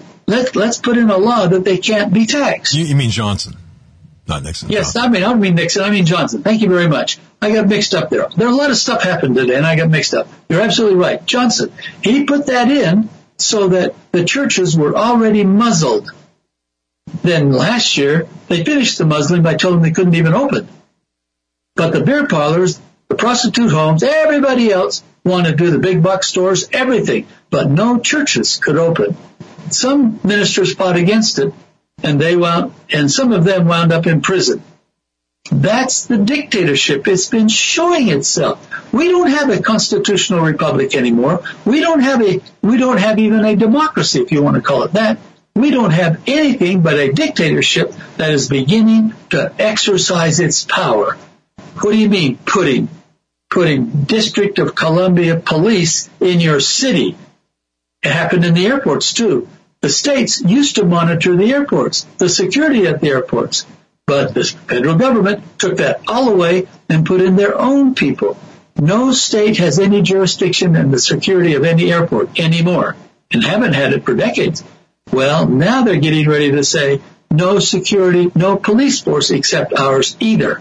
[SPEAKER 8] a law that they can't be taxed.
[SPEAKER 2] You mean Johnson, not Nixon?
[SPEAKER 8] Yes,
[SPEAKER 2] Johnson.
[SPEAKER 8] I don't mean Nixon. I mean Johnson. Thank you very much. I got mixed up there. There are a lot of stuff happened today, and I got mixed up. You're absolutely right. Johnson, he put that in so that the churches were already muzzled. Then last year, they finished the muzzling by telling them they couldn't even open. But the beer parlors, the prostitute homes, everybody else wanted to do the big box stores, everything. But no churches could open. Some ministers fought against it, and some of them wound up in prison. That's the dictatorship. It's been showing itself. We don't have a constitutional republic anymore. We don't have even a democracy, if you want to call it that. We don't have anything but a dictatorship that is beginning to exercise its power. What do you mean putting District of Columbia police in your city? It happened in the airports too. The states used to monitor the airports, the security at the airports. But the federal government took that all away and put in their own people. No state has any jurisdiction in the security of any airport anymore, and haven't had it for decades. Well, now they're getting ready to say no security, no police force except ours either.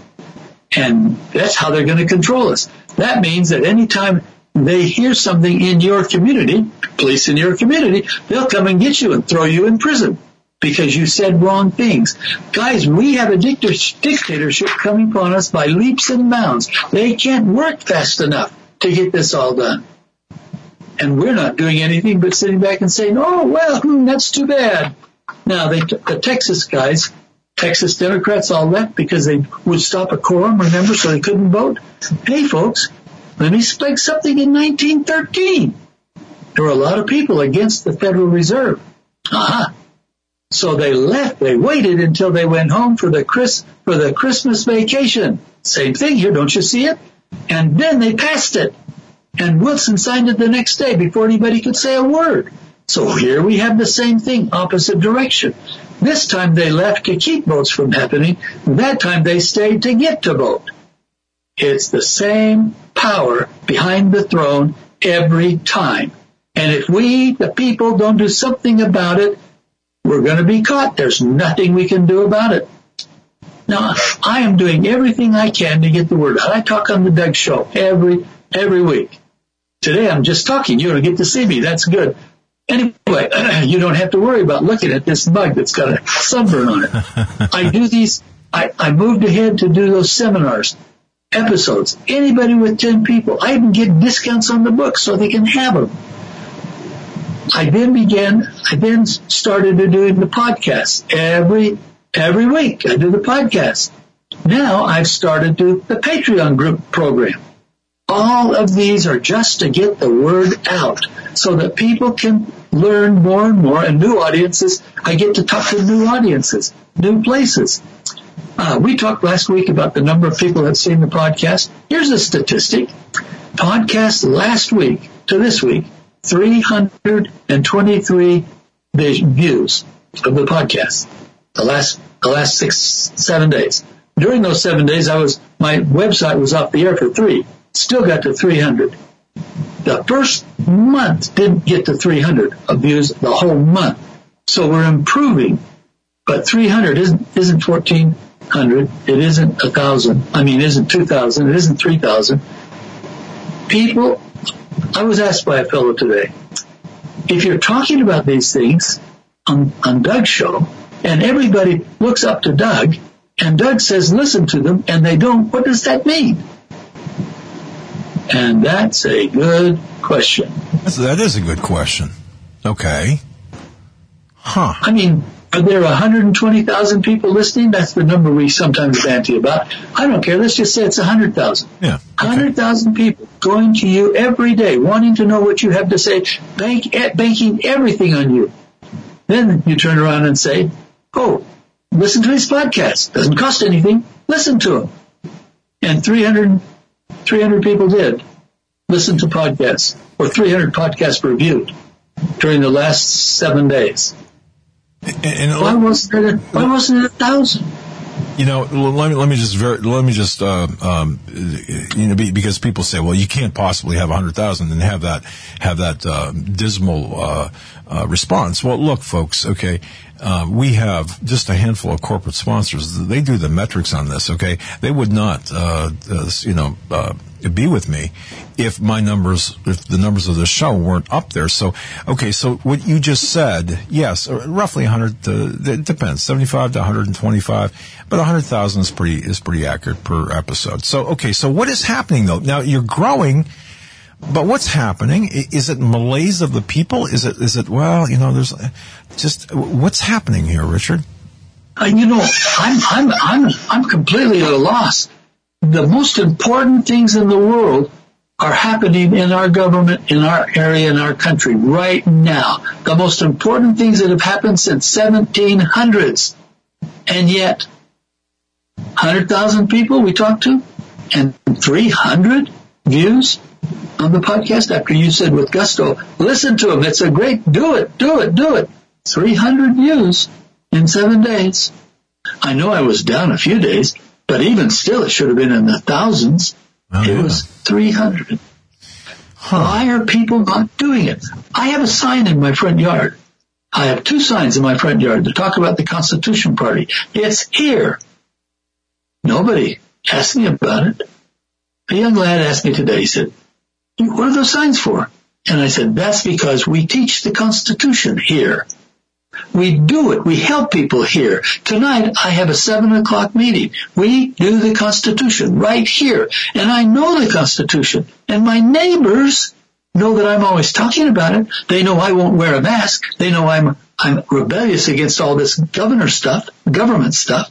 [SPEAKER 8] And that's how they're going to control us. That means that any time they hear something in your community, police in your community, they'll come and get you and throw you in prison because you said wrong things. Guys, we have a dictatorship coming upon us by leaps and bounds. They can't work fast enough to get this all done. And we're not doing anything but sitting back and saying, oh, well, that's too bad. Now, the Texas guys, Texas Democrats all left because they would stop a quorum, remember, so they couldn't vote. Hey, folks, let me explain something in 1913. There were a lot of people against the Federal Reserve. So they left. They waited until they went home for the Christmas vacation. Same thing here, don't you see it? And then they passed it. And Wilson signed it the next day before anybody could say a word. So here we have the same thing, opposite direction. This time they left to keep votes from happening. That time they stayed to get to vote. It's the same power behind the throne every time. And if we, the people, don't do something about it, we're going to be caught. There's nothing we can do about it. Now, I am doing everything I can to get the word out. I talk on the Doug Show every week. Today I'm just talking. You don't get to see me. That's good. Anyway, you don't have to worry about looking at this mug that's got a sunburn on it. I do these. I moved ahead to do those seminars, episodes. Anybody with 10 people, I even get discounts on the books so they can have them. I then started to doing the podcast every week. I do the podcast. Now I've started to the Patreon group program. All of these are just to get the word out so that people can learn more and more, and new audiences. I get to talk to new audiences, new places. We talked last week about the number of people that have seen the podcast. Here's a statistic. Podcast last week to this week, 323 views of the podcast. The last 6-7 days. During those 7 days, my website was off the air for 3. Still got to 300. The first month didn't get to 300 views the whole month. So we're improving. But 300 isn't 1,400. It isn't 1,000. Isn't 2,000. It isn't 3,000. People, I was asked by a fellow today, if you're talking about these things on Doug's show, and everybody looks up to Doug, and Doug says listen to them, and they don't, what does that mean? And that's a good question.
[SPEAKER 2] That is a good question. Okay. Huh.
[SPEAKER 8] Are there 120,000 people listening? That's the number we sometimes banty about. I don't care. Let's just say it's 100,000.
[SPEAKER 2] Yeah. Okay.
[SPEAKER 8] 100,000 people going to you every day, wanting to know what you have to say, banking everything on you. Then you turn around and say, oh, listen to his podcast. Doesn't cost anything. Listen to him. And 300 people did listen to podcasts, or 300 podcasts reviewed during the last 7 days.
[SPEAKER 2] And
[SPEAKER 8] why wasn't it 1,000?
[SPEAKER 2] Let me just because people say, well, you can't possibly have 100,000 and have that dismal response. Well, look, folks, okay, we have just a handful of corporate sponsors. They do the metrics on this, okay? They would not, be with me if the numbers of the show weren't up there. So, okay, so what you just said, yes, roughly 100, it depends, 75 to 125, but 100,000 is pretty accurate per episode. So, okay, so what is happening though? Now you're growing, but what's happening? Is it malaise of the people? Is it, there's just, what's happening here, Richard?
[SPEAKER 8] I'm completely at a loss. The most important things in the world are happening in our government, in our area, in our country right now. The most important things that have happened since 1700s. And yet, 100,000 people we talked to and 300 views on the podcast after you said with gusto, listen to them. It's a great, do it. 300 views in 7 days. I know I was down a few days, but even still, it should have been in the thousands. It was 300. Why are people not doing it? I have a sign in my front yard. I have 2 signs in my front yard to talk about the Constitution Party. It's here. Nobody asked me about it. A young lad asked me today, he said, what are those signs for? And I said, that's because we teach the Constitution here. We do it. We help people here. Tonight, I have a 7:00 meeting. We do the Constitution right here. And I know the Constitution. And my neighbors know that I'm always talking about it. They know I won't wear a mask. They know I'm rebellious against all this government stuff.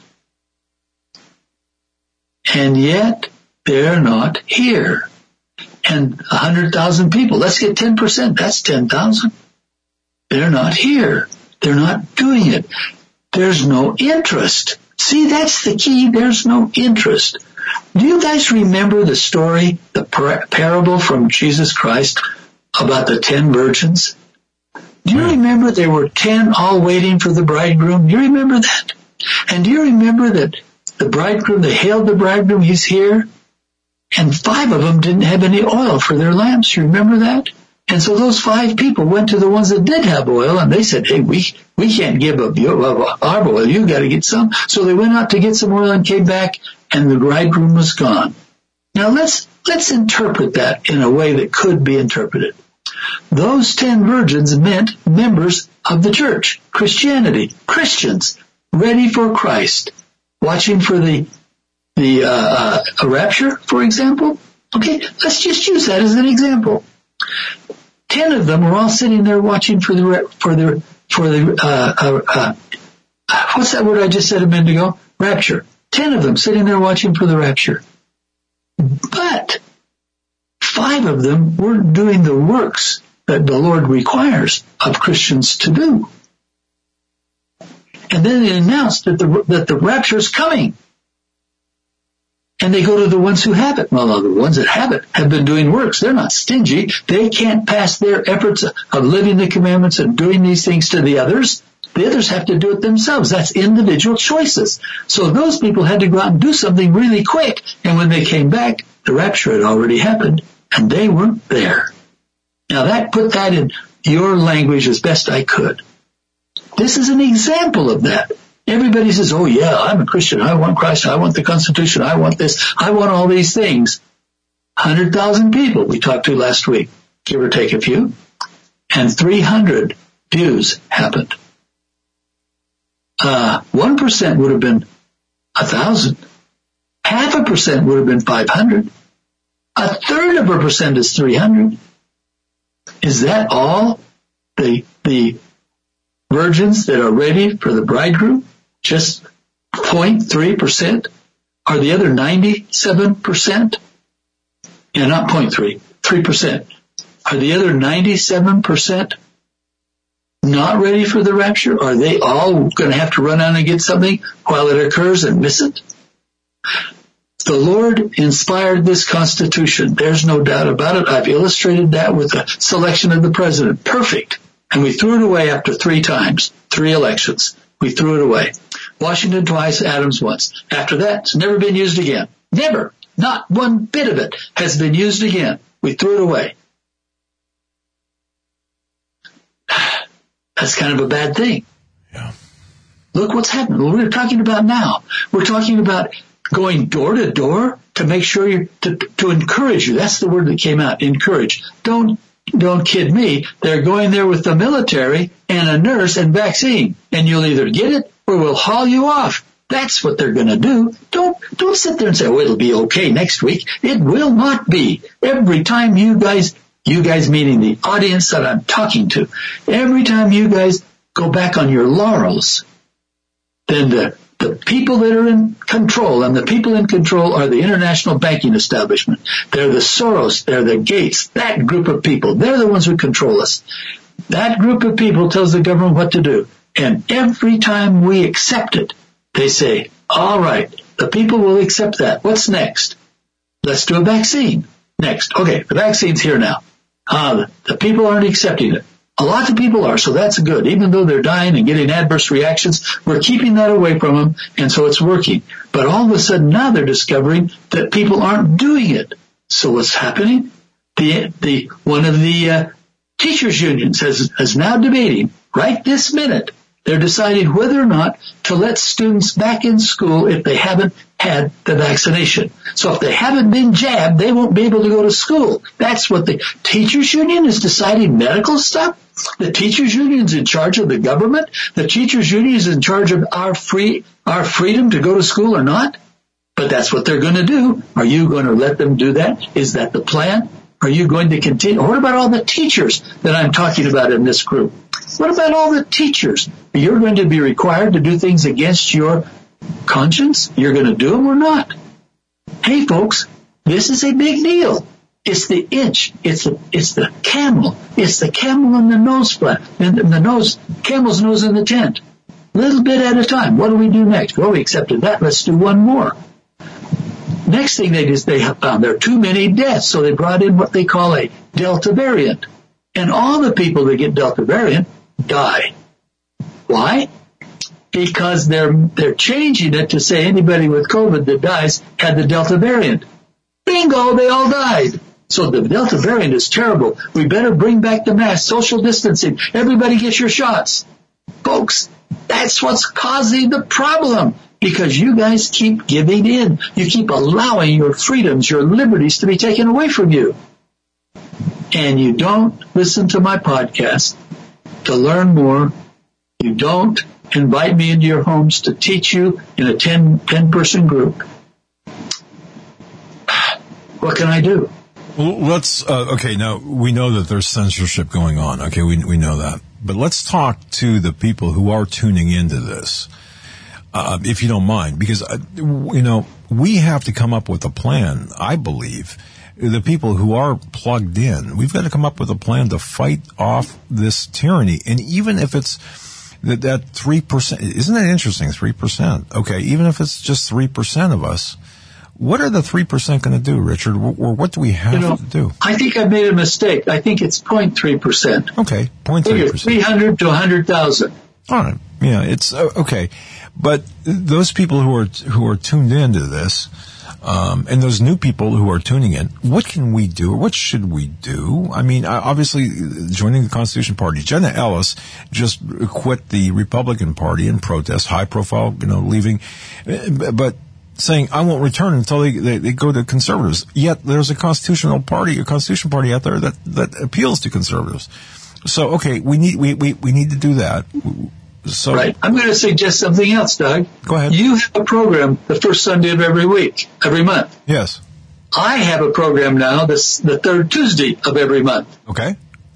[SPEAKER 8] And yet, they're not here. And 100,000 people. Let's get 10%. That's 10,000. They're not here. They're not doing it. There's no interest. See, that's the key. There's no interest. Do you guys remember the story, the parable from Jesus Christ about the 10 virgins? Do you remember there were 10 all waiting for the bridegroom? Do you remember that? And do you remember that the bridegroom, they hailed the bridegroom, he's here? And 5 of them didn't have any oil for their lamps. You remember that? And so those 5 people went to the ones that did have oil, and they said, hey, we can't give up our oil. You got to get some. So they went out to get some oil and came back, and the bridegroom was gone. Now let's interpret that in a way that could be interpreted. Those 10 virgins meant members of the church, Christianity, Christians, ready for Christ, watching for the rapture, for example. Okay, let's just use that as an example. 10 of them were all sitting there watching for the what's that word I just said a minute ago? Rapture. 10 of them sitting there watching for the rapture. But 5 of them weren't doing the works that the Lord requires of Christians to do. And then they announced that the rapture is coming. And they go to the ones who have it. Well, the ones that have it have been doing works. They're not stingy. They can't pass their efforts of living the commandments and doing these things to the others. The others have to do it themselves. That's individual choices. So those people had to go out and do something really quick. And when they came back, the rapture had already happened, and they weren't there. Now put that in your language as best I could. This is an example of that. Everybody says, oh yeah, I'm a Christian. I want Christ. I want the Constitution. I want this. I want all these things. 100,000 people we talked to last week, give or take a few, and 300 views happened. 1% would have been 1,000. 0.5% would have been 500. 1/3% is 300. Is that all the virgins that are ready for the bridegroom? Just 0.3%? Are the other 97%? Yeah, not 0.3, 3%. Are the other 97% not ready for the rapture? Are they all going to have to run out and get something while it occurs and miss it? The Lord inspired this Constitution. There's no doubt about it. I've illustrated that with the selection of the president. Perfect. And we threw it away after 3 times, 3 elections. We threw it away. Washington twice, Adams once. After that, it's never been used again. Never. Not one bit of it has been used again. We threw it away. That's kind of a bad thing.
[SPEAKER 2] Yeah.
[SPEAKER 8] Look what's happening. What we're talking about now. We're talking about going door to door to make sure to encourage you. That's the word that came out. Encourage. Don't kid me. They're going there with the military and a nurse and vaccine, and you'll either get it or we'll haul you off. That's what they're going to do. Don't sit there and say, "Oh, it'll be okay next week." It will not be. Every time you guys meaning the audience that I'm talking to, every time you guys go back on your laurels, then the people that are in control, and the people in control are the international banking establishment. They're the Soros, they're the Gates, that group of people. They're the ones who control us. That group of people tells the government what to do. And every time we accept it, they say, all right, the people will accept that. What's next? Let's do a vaccine. Next. Okay, the vaccine's here now. The people aren't accepting it. A lot of people are, so that's good. Even though they're dying and getting adverse reactions, we're keeping that away from them, and so it's working. But all of a sudden now they're discovering that people aren't doing it. So what's happening? One of the teachers' unions is now debating right this minute. They're deciding whether or not to let students back in school if they haven't had the vaccination. So if they haven't been jabbed, they won't be able to go to school. That's what the teachers' union is deciding, medical stuff. The teachers' union is in charge of the government. The teachers' union is in charge of our freedom to go to school or not. But that's what they're going to do. Are you going to let them do that? Is that the plan? Are you going to continue? What about all the teachers that I'm talking about in this group? What about all the teachers? You're going to be required to do things against your conscience? You're going to do them or not? Hey, folks, this is a big deal. It's the inch. It's the camel. It's the camel in the nose flap, in the nose, camel's nose in the tent. Little bit at a time. What do we do next? Well, we accepted that. Let's do one more. Next thing they have found there are too many deaths, so they brought in what they call a Delta variant. And all the people that get Delta variant die. Why? Because they're changing it to say anybody with COVID that dies had the Delta variant. Bingo, they all died. So the Delta variant is terrible. We better bring back the mask, social distancing. Everybody get your shots. Folks, that's what's causing the problem. Because you guys keep giving in. You keep allowing your freedoms, your liberties to be taken away from you. And you don't listen to my podcast to learn more. You don't invite me into your homes to teach you in a 10-person group. What can I do?
[SPEAKER 2] Well, let's, okay, now we know that there's censorship going on. Okay, we know that. But let's talk to the people who are tuning into this, if you don't mind, because, we have to come up with a plan, I believe. The people who are plugged in, we've got to come up with a plan to fight off this tyranny. And even if it's that 3%, isn't that interesting? 3%. Okay. Even if it's just 3% of us, what are the 3% going to do, Richard? Or what do we have to do?
[SPEAKER 8] I think I made a mistake. I think it's 0.3%.
[SPEAKER 2] Okay. 0.3%.
[SPEAKER 8] 300 to 100,000.
[SPEAKER 2] All right. Yeah. It's okay. But those people who are tuned into this, and those new people who are tuning in, what can we do? Or what should we do? I mean, obviously, joining the Constitution Party. Jenna Ellis just quit the Republican Party in protest, high profile, leaving, but saying, I won't return until they go to conservatives. Yet there's a Constitution Party out there that appeals to conservatives. So, okay, we need to do that. So,
[SPEAKER 8] right. I'm going to suggest something else, Doug.
[SPEAKER 2] Go ahead.
[SPEAKER 8] You have a program the first Sunday of every month.
[SPEAKER 2] Yes.
[SPEAKER 8] I have a program now the third Tuesday of every month.
[SPEAKER 2] Okay.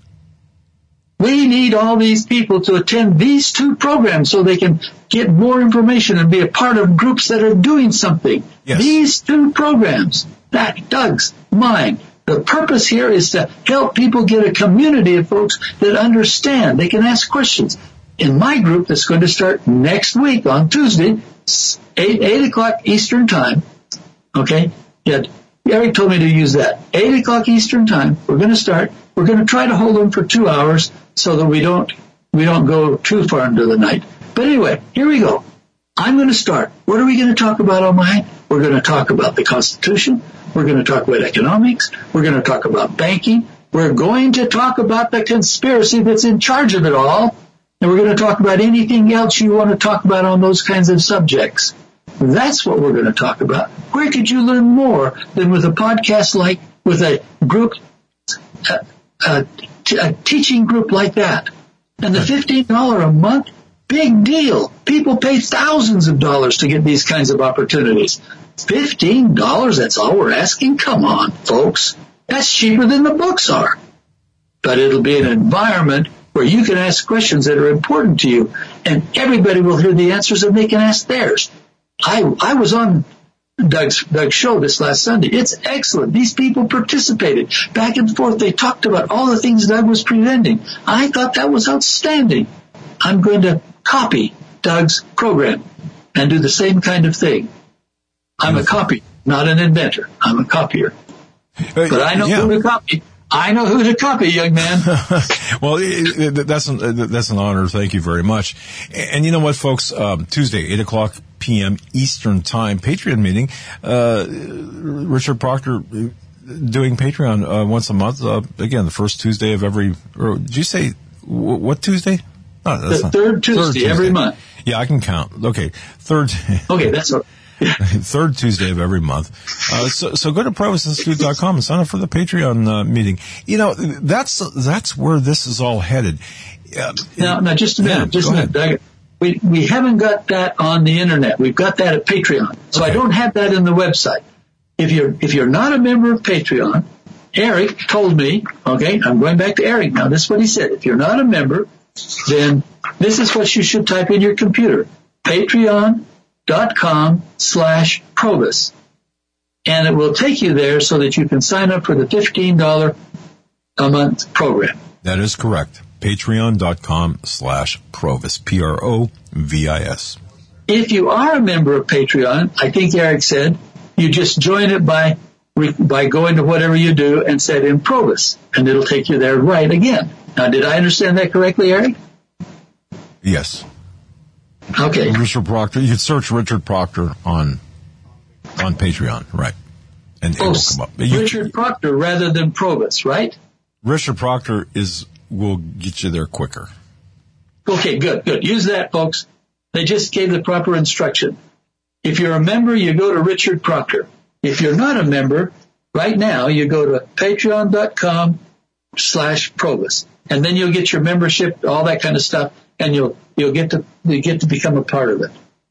[SPEAKER 8] We need all these people to attend these two programs so they can get more information and be a part of groups that are doing something.
[SPEAKER 2] Yes.
[SPEAKER 8] These two programs, Doug's, mine. The purpose here is to help people get a community of folks that understand. They can ask questions. In my group that's going to start next week on Tuesday, 8 o'clock Eastern Time, okay? Yeah, Eric told me to use that. 8 o'clock Eastern Time, we're going to start. We're going to try to hold them for 2 hours so that we don't go too far into the night. But anyway, here we go. I'm going to start. What are we going to talk about on mine? We're going to talk about the Constitution. We're going to talk about economics. We're going to talk about banking. We're going to talk about the conspiracy that's in charge of it all. And we're going to talk about anything else you want to talk about on those kinds of subjects. That's what we're going to talk about. Where could you learn more than with a podcast like, with a group, a teaching group like that? And the $15 a month, big deal. People pay thousands of dollars to get these kinds of opportunities. $15, that's all we're asking? Come on, folks. That's cheaper than the books are. But it'll be an environment where you can ask questions that are important to you, and everybody will hear the answers and they can ask theirs. I was on Doug's show this last Sunday. It's excellent. These people participated. Back and forth, they talked about all the things Doug was presenting. I thought that was outstanding. I'm going to copy Doug's program and do the same kind of thing. I'm a copier, not an inventor. I'm a copier. But I know who to copy. I know who to copy, young man.
[SPEAKER 2] Well, that's an honor. Thank you very much. And you know what, folks? Tuesday, 8 o'clock p.m. Eastern Time, Patreon meeting. Richard Proctor doing Patreon once a month. Again, the first Tuesday of every. Or did you say what Tuesday?
[SPEAKER 8] Oh, the third Tuesday every month.
[SPEAKER 2] Yeah, I can count. Okay, third.
[SPEAKER 8] Okay, that's all.
[SPEAKER 2] Third Tuesday of every month. So go to ProvostInstitute.com and sign up for the Patreon meeting. You know, that's where this is all headed.
[SPEAKER 8] Now, just a minute. We haven't got that on the internet. We've got that at Patreon. So okay. I don't have that in the website. If you're not a member of Patreon, Eric told me, okay, I'm going back to Eric now. This is what he said. If you're not a member, then this is what you should type in your computer. Patreon.com/Provis. And it will take you there so that you can sign up for the $15 a month program.
[SPEAKER 2] That is correct. Patreon.com/Provis. Provis.
[SPEAKER 8] If you are a member of Patreon, I think Eric said, you just join it by by going to whatever you do and set in Probus, and it'll take you there right again. Now, did I understand that correctly, Eric?
[SPEAKER 2] Yes.
[SPEAKER 8] Okay.
[SPEAKER 2] Richard Proctor. You can search Richard Proctor on Patreon, right? And it will come up.
[SPEAKER 8] Richard Proctor rather than Probus, right?
[SPEAKER 2] Richard Proctor will get you there quicker.
[SPEAKER 8] Okay, good. Use that, folks. They just gave the proper instruction. If you're a member, you go to Richard Proctor. If you're not a member, right now, you go to patreon.com/Probus. And then you'll get your membership, all that kind of stuff, and you'll get to become a part of it.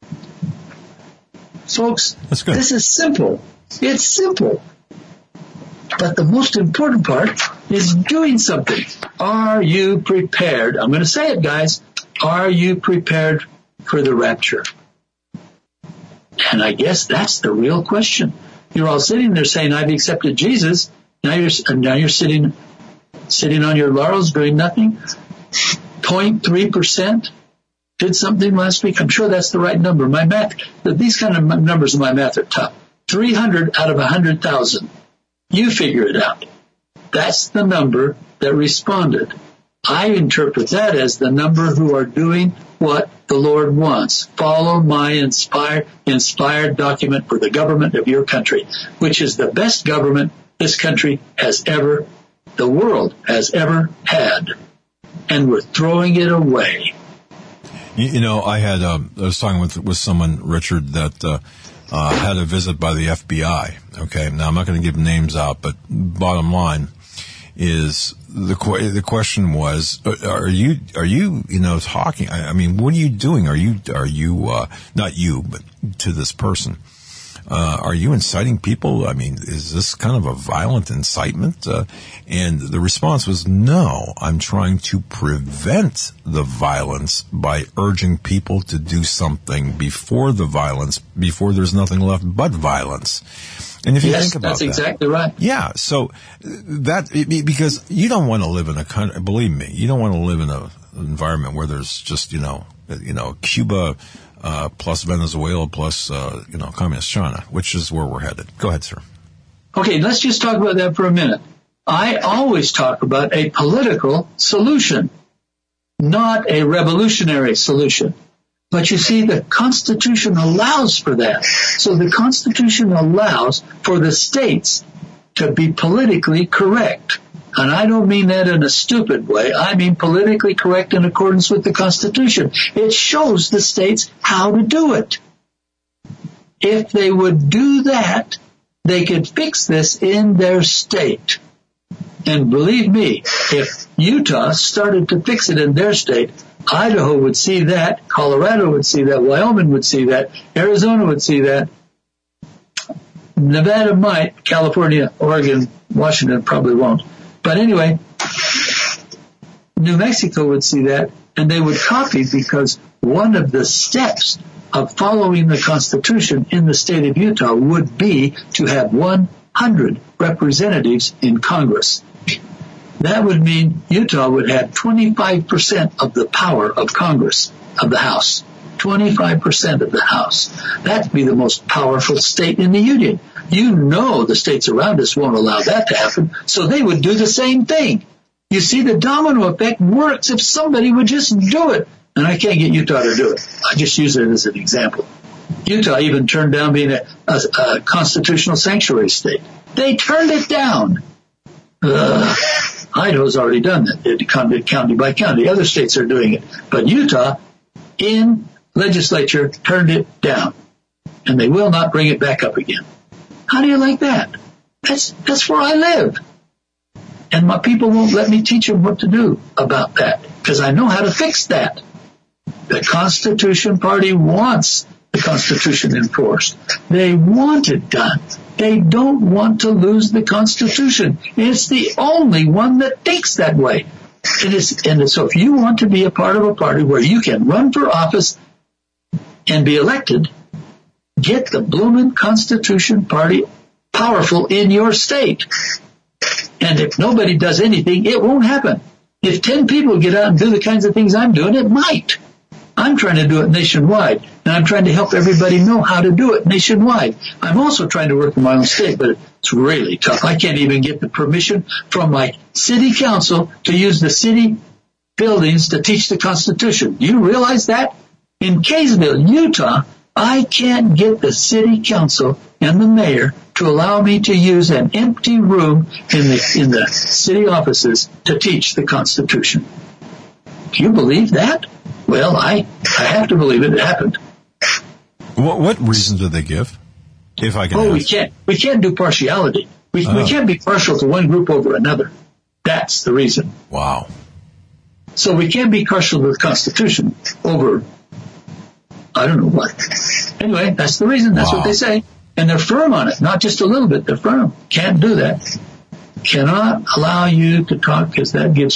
[SPEAKER 8] Folks,
[SPEAKER 2] that's good.
[SPEAKER 8] This is simple. It's simple. But the most important part is doing something. Are you prepared? I'm going to say it, guys. Are you prepared for the rapture? And I guess that's the real question. You're all sitting there saying, I've accepted Jesus. Now you're sitting on your laurels doing nothing. 0.3% did something last week. I'm sure that's the right number. My math, these kind of numbers in my math are tough. 300 out of 100,000. You figure it out. That's the number that responded. I interpret that as the number who are doing what the Lord wants. Follow my inspired document for the government of your country, which is the best government this country the world has ever had. And we're throwing it away.
[SPEAKER 2] You know, I was talking with someone, Richard, that had a visit by the FBI. Okay, now I'm not going to give names out, but bottom line is the question was, are you talking? I mean, what are you doing? Are you not you, but to this person? Are you inciting people? I mean, is this kind of a violent incitement? And the response was, no, I'm trying to prevent the violence by urging people to do something before the violence, before there's nothing left but violence. And if you think about
[SPEAKER 8] that's exactly right.
[SPEAKER 2] Yeah, so because you don't want to live in a country, believe me, you don't want to live in an environment where there's just, Cuba, plus Venezuela, plus, communist China, which is where we're headed. Go ahead, sir.
[SPEAKER 8] Okay, let's just talk about that for a minute. I always talk about a political solution, not a revolutionary solution. But you see, the Constitution allows for that. So the Constitution allows for the states to be politically correct. And I don't mean that in a stupid way. I mean politically correct in accordance with the Constitution. It shows the states how to do it. If they would do that, they could fix this in their state. And believe me, if Utah started to fix it in their state, Idaho would see that, Colorado would see that, Wyoming would see that, Arizona would see that, Nevada might, California, Oregon, Washington probably won't. But anyway, New Mexico would see that, and they would copy, because one of the steps of following the Constitution in the state of Utah would be to have 100 representatives in Congress. That would mean Utah would have 25% of the power of Congress, of the House. 25% of the House. That would be the most powerful state in the Union. You know the states around us won't allow that to happen, so they would do the same thing. You see, the domino effect works if somebody would just do it. And I can't get Utah to do it. I just use it as an example. Utah even turned down being a constitutional sanctuary state. They turned it down. Idaho's already done that. It county by county. Other states are doing it. But Utah, in legislature, turned it down. And they will not bring it back up again. How do you like that? That's where I live. And my people won't let me teach them what to do about that, because I know how to fix that. The Constitution Party wants the Constitution enforced. They want it done. They don't want to lose the Constitution. It's the only one that thinks that way. And so if you want to be a part of a party where you can run for office and be elected, get the blooming Constitution Party powerful in your state. And if nobody does anything, it won't happen. If 10 people get out and do the kinds of things I'm doing, it might. I'm trying to do it nationwide, and I'm trying to help everybody know how to do it nationwide. I'm also trying to work in my own state, but It's really tough. I can't even get the permission from my city council to use the city buildings to teach the Constitution. Do you realize that? In Kaysville, Utah, I can't get the city council and the mayor to allow me to use an empty room in the city offices to teach the Constitution. Do you believe that? Well, I have to believe it happened.
[SPEAKER 2] What reason do they give? If I can ask.
[SPEAKER 8] We can't do partiality. We can't be partial to one group over another. That's the reason.
[SPEAKER 2] Wow.
[SPEAKER 8] So we can't be partial to the Constitution over, I don't know what. Anyway, that's the reason. That's what they say. And they're firm on it. Not just a little bit. They're firm. Can't do that. Cannot allow you to talk because that gives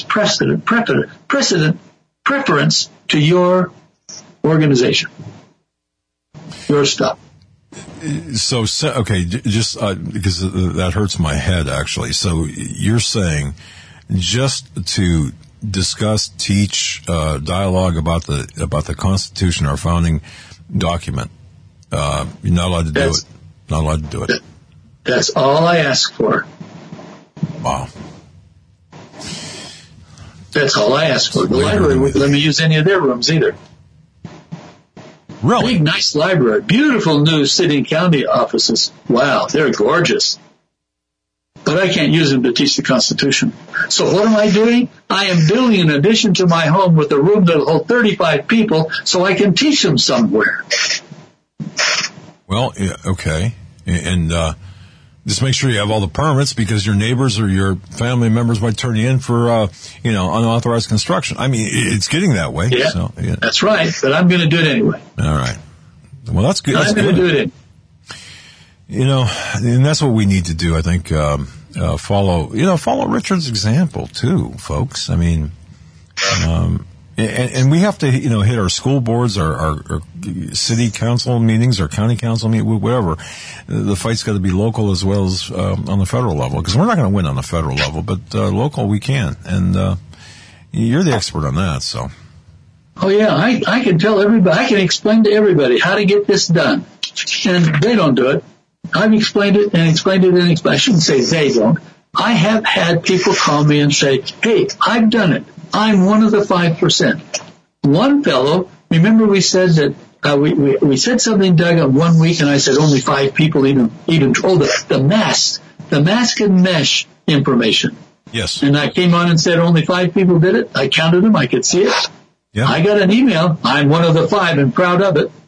[SPEAKER 8] preference to your organization. Your stuff.
[SPEAKER 2] So okay, just because that hurts my head, actually. So you're saying just to discuss, teach, dialogue about the Constitution, our founding document, you're not allowed to do it. Not allowed to do it.
[SPEAKER 8] That's all I ask for.
[SPEAKER 2] Wow.
[SPEAKER 8] That's all I ask for. The library wouldn't let me use any of their rooms either.
[SPEAKER 2] Really?
[SPEAKER 8] Big, nice library. Beautiful new city and county offices. Wow, they're gorgeous. But I can't use them to teach the Constitution. So what am I doing? I am building an addition to my home with a room that will hold 35 people so I can teach them somewhere.
[SPEAKER 2] Well, okay. And just make sure you have all the permits because your neighbors or your family members might turn you in for, unauthorized construction. I mean, it's getting that way.
[SPEAKER 8] Yeah,
[SPEAKER 2] so, yeah.
[SPEAKER 8] That's right. But I'm going to do it anyway.
[SPEAKER 2] All right. Well, that's good.
[SPEAKER 8] I'm going to do it anyway.
[SPEAKER 2] And that's what we need to do, I think, follow Richard's example too, folks. I mean, and we have to, hit our school boards, our city council meetings, our county council meeting, whatever. The fight's got to be local as well as, on the federal level, because we're not going to win on the federal level, but, local we can. And, you're the expert on that, so.
[SPEAKER 8] Oh yeah, I can tell everybody, I can explain to everybody how to get this done. And they don't do it. I've explained it and explained it and explained. I shouldn't say they don't. I have had people call me and say, hey, I've done it. I'm one of the 5%. One fellow, remember we said that, we said something, Doug, 1 week, and I said only 5 people even told the mask and mesh information.
[SPEAKER 2] Yes.
[SPEAKER 8] And I came on and said only 5 people did it. I counted them. I could see it.
[SPEAKER 2] Yeah.
[SPEAKER 8] I got an email. I'm one of the 5 and proud of it.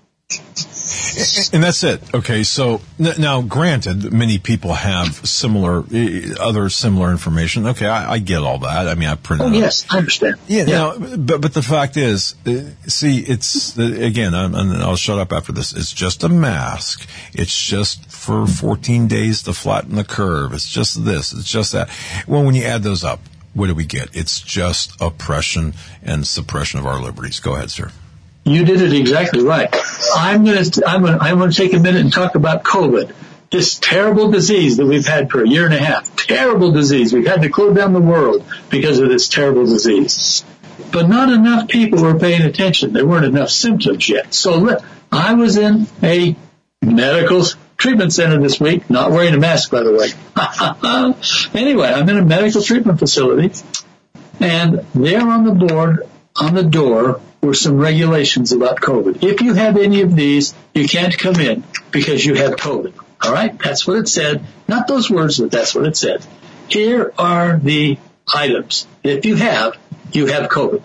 [SPEAKER 2] And that's it. Okay, so now, granted, many people have other similar information. Okay, I get all that. I mean, I printed.
[SPEAKER 8] Oh, yes, I understand.
[SPEAKER 2] Yeah. But the fact is, it's again, and I'll shut up after this. It's just a mask. It's just for 14 days to flatten the curve. It's just this. It's just that. Well, when you add those up, what do we get? It's just oppression and suppression of our liberties. Go ahead, sir.
[SPEAKER 8] You did it exactly right. I'm going to take a minute and talk about COVID, this terrible disease that we've had for a year and a half. Terrible disease. We've had to close down the world because of this terrible disease. But not enough people were paying attention. There weren't enough symptoms yet. So I was in a medical treatment center this week, not wearing a mask, by the way. Anyway, I'm in a medical treatment facility, and there on the board, on the door, were some regulations about COVID. If you have any of these, you can't come in because you have COVID. All right? That's what it said. Not those words, but that's what it said. Here are the items. If you have COVID.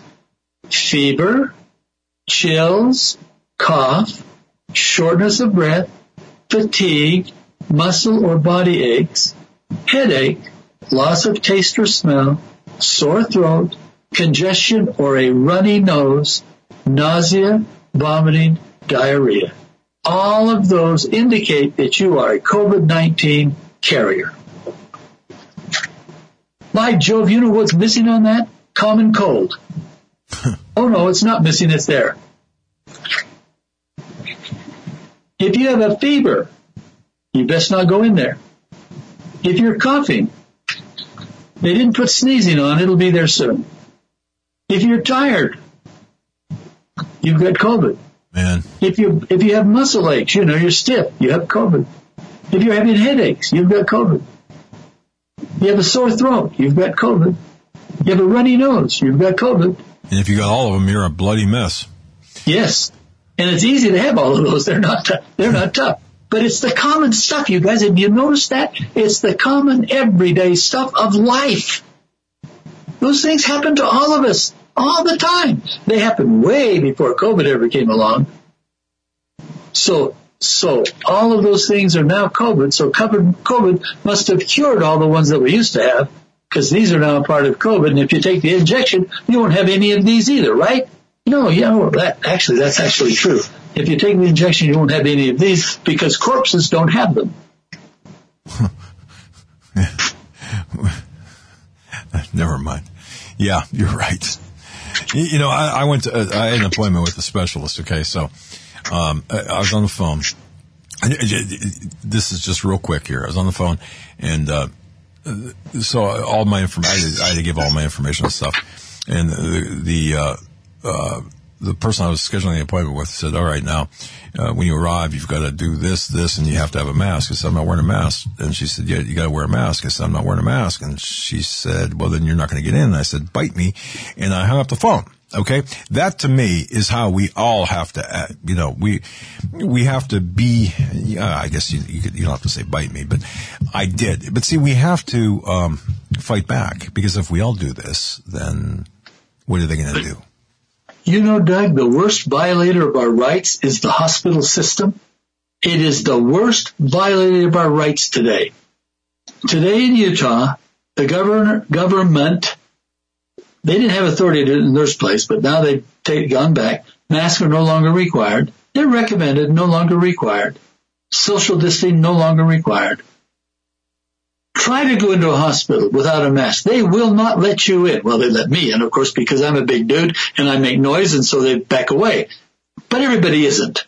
[SPEAKER 8] Fever, chills, cough, shortness of breath, fatigue, muscle or body aches, headache, loss of taste or smell, sore throat, congestion or a runny nose, nausea, vomiting, diarrhea. All of those indicate that you are a COVID-19 carrier. By Jove, you know what's missing on that? Common cold. Oh no, it's not missing, it's there. If you have a fever, you best not go in there. If you're coughing, they didn't put sneezing on, it'll be there soon. If you're tired, you've got COVID.
[SPEAKER 2] Man.
[SPEAKER 8] If you have muscle aches, you're stiff, you have COVID. If you're having headaches, you've got COVID. You have a sore throat, you've got COVID. You have a runny nose, you've got COVID.
[SPEAKER 2] And if you got all of them, you're a bloody mess.
[SPEAKER 8] Yes. And it's easy to have all of those. They're not tough. But it's the common stuff, you guys. Have you noticed that? It's the common everyday stuff of life. Those things happen to all of us all the time. They happened way before COVID ever came along. So all of those things are now COVID. So COVID must have cured all the ones that we used to have, because these are now a part of COVID. And if you take the injection, you won't have any of these either, right? No, that's actually true. If you take the injection, you won't have any of these because corpses don't have them.
[SPEAKER 2] Never mind. Yeah, you're right. I had an appointment with a specialist. Okay, so I was on the phone. This is just real quick here. I was on the phone, and so all my information, I had to give all my information and stuff. And the person I was scheduling the appointment with said, all right, now, when you arrive, you've got to do this, and you have to have a mask. I said, I'm not wearing a mask. And she said, yeah, you got to wear a mask. I said, I'm not wearing a mask. And she said, well, then you're not going to get in. And I said, bite me. And I hung up the phone. Okay. That to me is how we all have to act. We have to be, I guess you don't have to say bite me, but I did. But see, we have to, fight back, because if we all do this, then what are they going to do?
[SPEAKER 8] Doug, the worst violator of our rights is the hospital system. It is the worst violator of our rights today. Today in Utah, the government, they didn't have authority to do it in the first place, but now they've gone back. Masks are no longer required. They're recommended, no longer required. Social distancing, no longer required. Try to go into a hospital without a mask. They will not let you in. Well, they let me in, of course, because I'm a big dude and I make noise, and so they back away. But everybody isn't.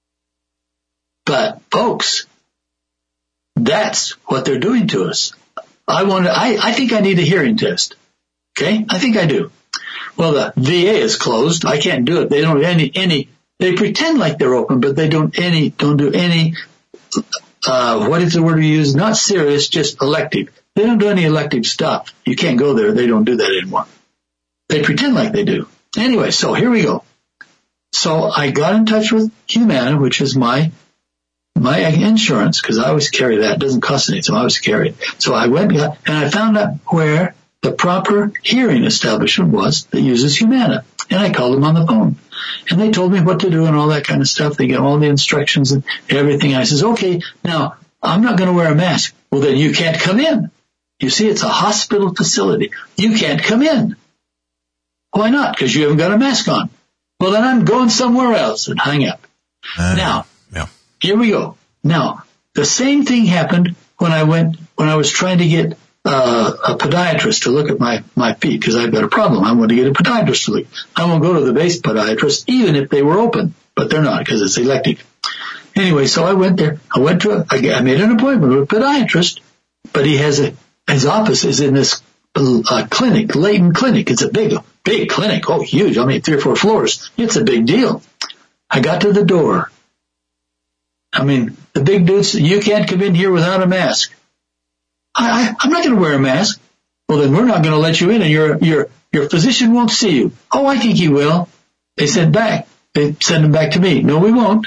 [SPEAKER 8] But folks, that's what they're doing to us. I think I need a hearing test. Okay? I think I do. Well, the VA is closed. I can't do it. They don't have any, they pretend like they're open, but they don't do any, what is the word we use? Not serious, just elective. They don't do any elective stuff. You can't go there. They don't do that anymore. They pretend like they do. Anyway, so here we go. So I got in touch with Humana, which is my insurance, because I always carry that. It doesn't cost anything, so I always carry it. So I went and I found out where the proper hearing establishment was that uses Humana. And I called them on the phone. And they told me what to do and all that kind of stuff. They get all the instructions and everything. I says, okay, now I'm not going to wear a mask. Well, then you can't come in. You see, it's a hospital facility. You can't come in. Why not? Because you haven't got a mask on. Well, then I'm going somewhere else, and hang up. Now, here we go. Now, the same thing happened when I was trying to get a podiatrist to look at my feet, because I've got a problem. I want to get a podiatrist to look. I won't go to the base podiatrist even if they were open, but they're not, because it's elective. Anyway, so I went there. I made an appointment with a podiatrist, but his office is in this clinic, Layton Clinic. It's a big clinic. Oh, huge. 3 or 4 floors. It's a big deal. I got to the door. The big dude said, you can't come in here without a mask. I'm not going to wear a mask. Well, then we're not going to let you in, and your physician won't see you. Oh, I think he will. They send him back to me. No, we won't.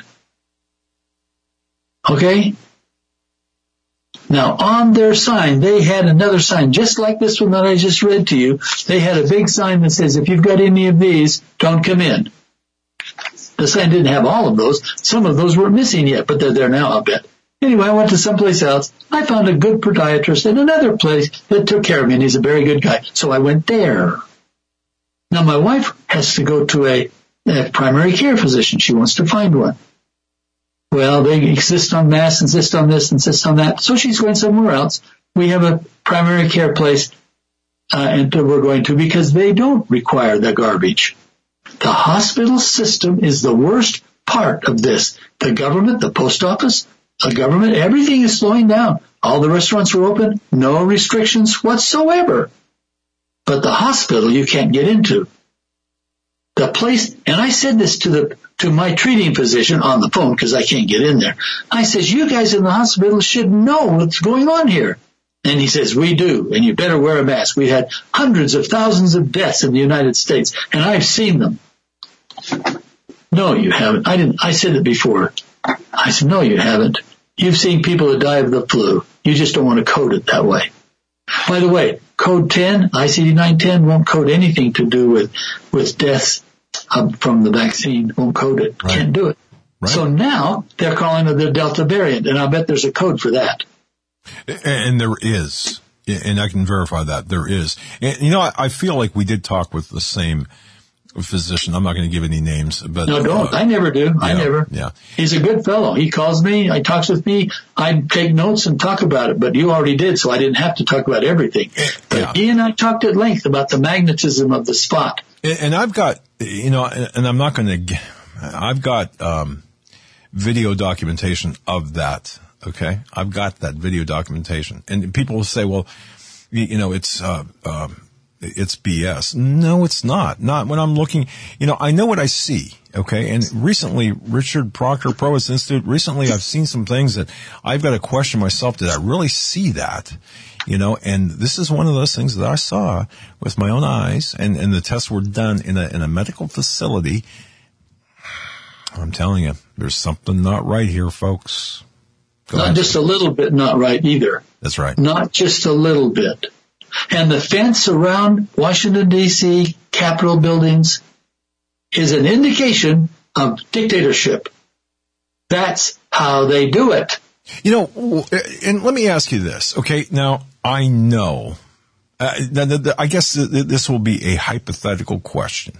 [SPEAKER 8] Okay? Now, on their sign, they had another sign, just like this one that I just read to you. They had a big sign that says, if you've got any of these, don't come in. The sign didn't have all of those. Some of those were missing yet, but they're there now, I'll bet. Anyway, I went to someplace else. I found a good podiatrist in another place that took care of me, and he's a very good guy. So I went there. Now, my wife has to go to a primary care physician. She wants to find one. Well, they insist on masks, insist on this, insist on that. So she's going somewhere else. We have a primary care place, and we're going to, because they don't require the garbage. The hospital system is the worst part of this. The government, the post office, the government, everything is slowing down. All the restaurants are open, no restrictions whatsoever. But the hospital you can't get into. The place, and I said this to to my treating physician on the phone because I can't get in there. I says, you guys in the hospital should know what's going on here. And he says, we do, and you better wear a mask. We had hundreds of thousands of deaths in the United States, and I've seen them. No, you haven't. I said it before. I said, no, you haven't. You've seen people that die of the flu. You just don't want to code it that way. By the way, code 10, ICD-910 won't code anything to do with deaths from the vaccine. Won't code it. Right. Can't do it. Right. So now they're calling it the Delta variant, and I bet there's a code for that.
[SPEAKER 2] And there is, and I can verify that there is. And, you know, I feel like we did talk with the same physician. I'm not going to give any names, but
[SPEAKER 8] no, don't. I never do. I never.
[SPEAKER 2] Yeah,
[SPEAKER 8] he's a good fellow. He calls me. He talks with me. I take notes and talk about it. But you already did, so I didn't have to talk about everything. But he and I talked at length about the magnetism of the spot.
[SPEAKER 2] And I've got, you know, and I'm not going to. I've got video documentation of that. Okay, I've got that video documentation, and people will say, "Well, you know, it's BS." No, it's not. Not when I'm looking. You know, I know what I see. Okay, and recently, Richard Proctor, Provost Institute. Recently, I've seen some things that I've got to question myself. Did I really see that? You know, and this is one of those things that I saw with my own eyes, and the tests were done in a medical facility. I'm telling you, there's something not right here, folks.
[SPEAKER 8] Not just a little bit not right either.
[SPEAKER 2] That's right.
[SPEAKER 8] Not just a little bit. And the fence around Washington, D.C., Capitol buildings is an indication of dictatorship. That's how they do it.
[SPEAKER 2] You know, and let me ask you this, okay? Now, I know, I guess this will be a hypothetical question.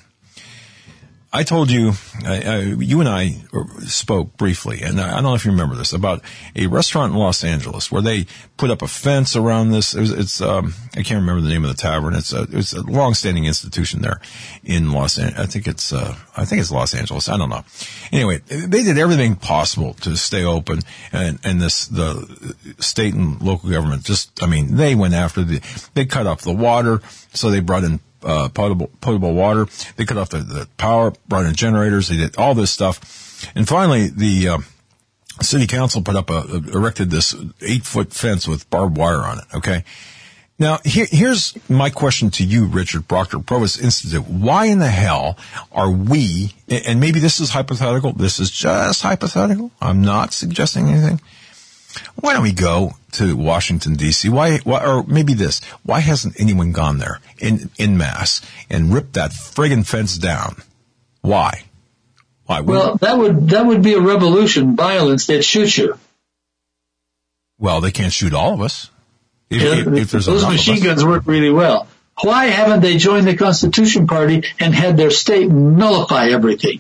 [SPEAKER 2] I told you, you and I spoke briefly, and I don't know if you remember this, about a restaurant in Los Angeles where they put up a fence around this. It's I can't remember the name of the tavern. It's a long-standing institution there in Los Angeles. I think it's Los Angeles. I don't know. Anyway, they did everything possible to stay open, and the state and local government they went after they cut off the water, so they brought in potable water. They cut off the power, brought in generators. They did all this stuff. And finally, the city council erected this 8-foot fence with barbed wire on it. Okay. Now, here's my question to you, Richard Proctor, Provost Institute. Why in the hell are we, and maybe this is hypothetical, this is just hypothetical, I'm not suggesting anything. Why don't we go to Washington, D.C.? Why, or maybe this, why hasn't anyone gone there in mass and ripped that friggin' fence down? Why?
[SPEAKER 8] Well, that would be a revolution, violence, they'd shoot you.
[SPEAKER 2] Well, they can't shoot all of us. If there's
[SPEAKER 8] those machine guns work really well. Why haven't they joined the Constitution Party and had their state nullify everything?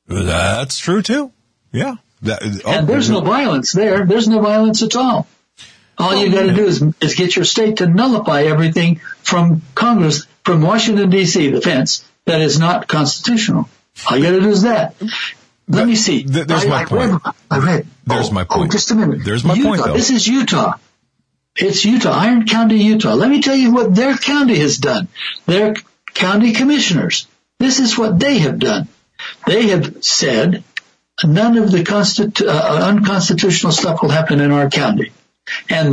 [SPEAKER 2] That's true, too. Yeah.
[SPEAKER 8] And there's no violence there. There's no violence at all. All you got to do is get your state to nullify everything from Congress, from Washington, D.C., the fence, that is not constitutional. All you got to do is that. Let me see.
[SPEAKER 2] There's my point.
[SPEAKER 8] I read.
[SPEAKER 2] There's my point.
[SPEAKER 8] Just a minute.
[SPEAKER 2] There's my point, though.
[SPEAKER 8] This is Utah. It's Utah, Iron County, Utah. Let me tell you what their county has done. Their county commissioners. This is what they have done. They have said none of the unconstitutional stuff will happen in our county. And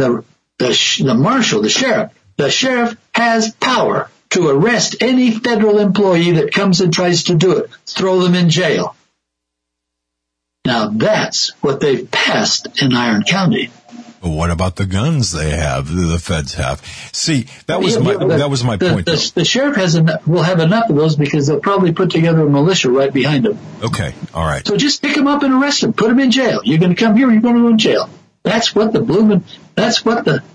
[SPEAKER 8] the marshal, the sheriff has power to arrest any federal employee that comes and tries to do it, throw them in jail. Now that's what they've passed in Iron County.
[SPEAKER 2] But what about the guns the feds have? See, that was my point.
[SPEAKER 8] The sheriff will have enough of those because they'll probably put together a militia right behind them.
[SPEAKER 2] Okay, all right.
[SPEAKER 8] So just pick them up and arrest them, put them in jail. You're going to come here, you're going to go in jail. That's what let's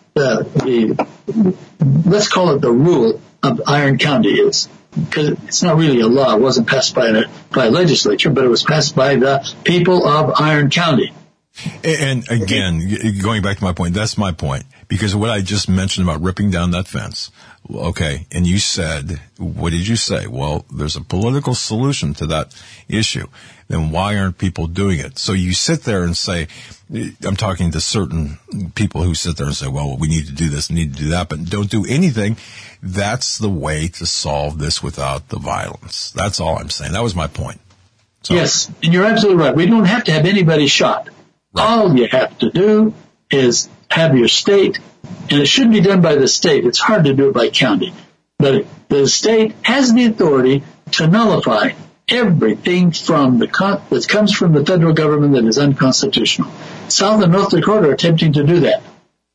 [SPEAKER 8] call it the rule of Iron County is. Because it's not really a law. It wasn't passed by a legislature, but it was passed by the people of Iron County.
[SPEAKER 2] And again, going back to my point, that's my point. Because what I just mentioned about ripping down that fence, okay, and you said, what did you say? Well, there's a political solution to that issue. Then why aren't people doing it? So you sit there and say, I'm talking to certain people who sit there and say, well, we need to do this, need to do that, but don't do anything. That's the way to solve this without the violence. That's all I'm saying. That was my point. So.
[SPEAKER 8] Yes, and you're absolutely right. We don't have to have anybody shot. Right. All you have to do is have your state, and it should be done by the state. It's hard to do it by county. But the state has the authority to nullify everything that comes from the federal government that is unconstitutional. South and North Dakota are attempting to do that.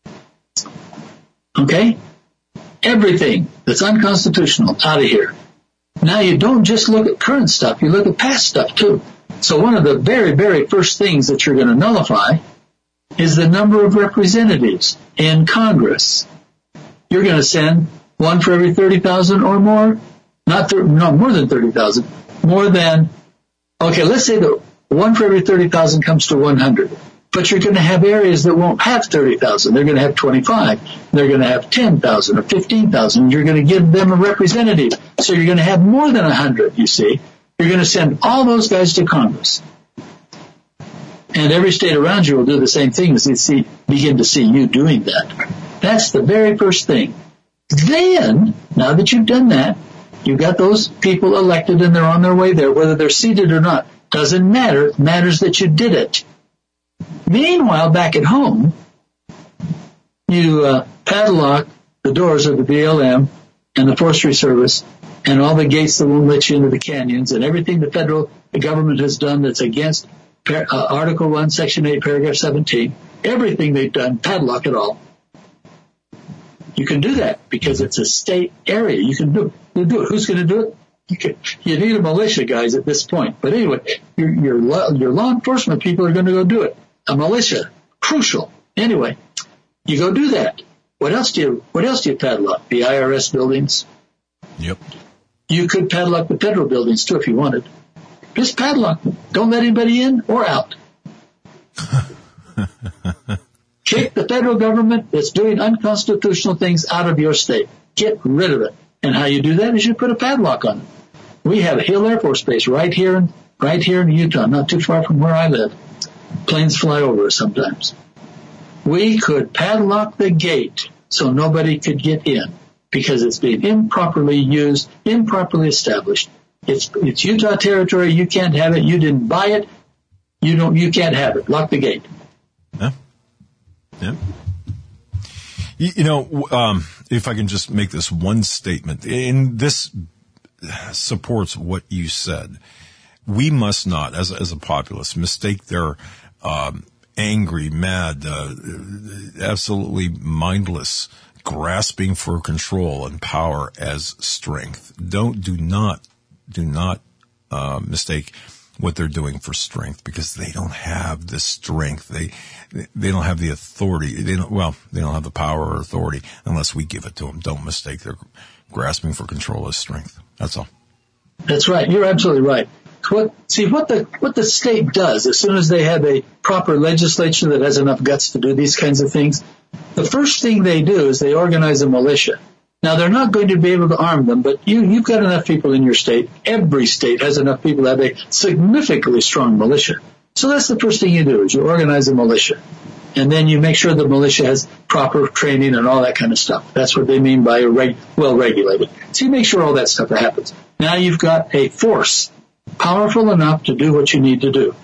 [SPEAKER 8] Okay? Everything that's unconstitutional, out of here. Now you don't just look at current stuff, you look at past stuff too. So one of the very, very first things that you're going to nullify is the number of representatives in Congress. You're going to send one for every 30,000 or more. No, more than 30,000. More than, okay, let's say that one for every 30,000 comes to 100. But you're going to have areas that won't have 30,000. They're going to have 25. They're going to have 10,000 or 15,000. You're going to give them a representative. So you're going to have more than 100, you see. You're going to send all those guys to Congress. And every state around you will do the same thing as they begin to see you doing that. That's the very first thing. Then, now that you've done that, you've got those people elected and they're on their way there, whether they're seated or not. Doesn't matter. It matters that you did it. Meanwhile, back at home, you padlock the doors of the BLM and the Forestry Service and all the gates that won't let you into the canyons and everything the government has done that's against Article 1, Section 8, Paragraph 17. Everything they've done, padlock it all. You can do that because it's a state area. You can do it. Who's going to do it? You need a militia, guys, at this point. But anyway, your law enforcement people are going to go do it. A militia, crucial. Anyway, you go do that. What else do you padlock? The IRS buildings.
[SPEAKER 2] Yep.
[SPEAKER 8] You could padlock the federal buildings too if you wanted. Just padlock them. Don't let anybody in or out. Kick the federal government that's doing unconstitutional things out of your state. Get rid of it. And how you do that is you put a padlock on it. We have Hill Air Force Base right here in Utah, not too far from where I live. Planes fly over us sometimes. We could padlock the gate so nobody could get in because it's being improperly used, improperly established. It's Utah territory. You can't have it. You didn't buy it. You can't have it. Lock the gate.
[SPEAKER 2] Yeah. Yeah. If I can just make this one statement, and this supports what you said, we must not, as a populace, mistake their angry, mad, absolutely mindless grasping for control and power as strength. Do not mistake what they're doing for strength, because they don't have the strength. They don't have the authority. They don't have the power or authority unless we give it to them. Don't mistake their grasping for control as strength. That's all.
[SPEAKER 8] That's right. You're absolutely right. What the state does as soon as they have a proper legislature that has enough guts to do these kinds of things, the first thing they do is they organize a militia. Now, they're not going to be able to arm them, but you've got enough people in your state. Every state has enough people to have a significantly strong militia. So that's the first thing you do, is you organize a militia. And then you make sure the militia has proper training and all that kind of stuff. That's what they mean by well-regulated. So you make sure all that stuff happens. Now you've got a force powerful enough to do what you need to do.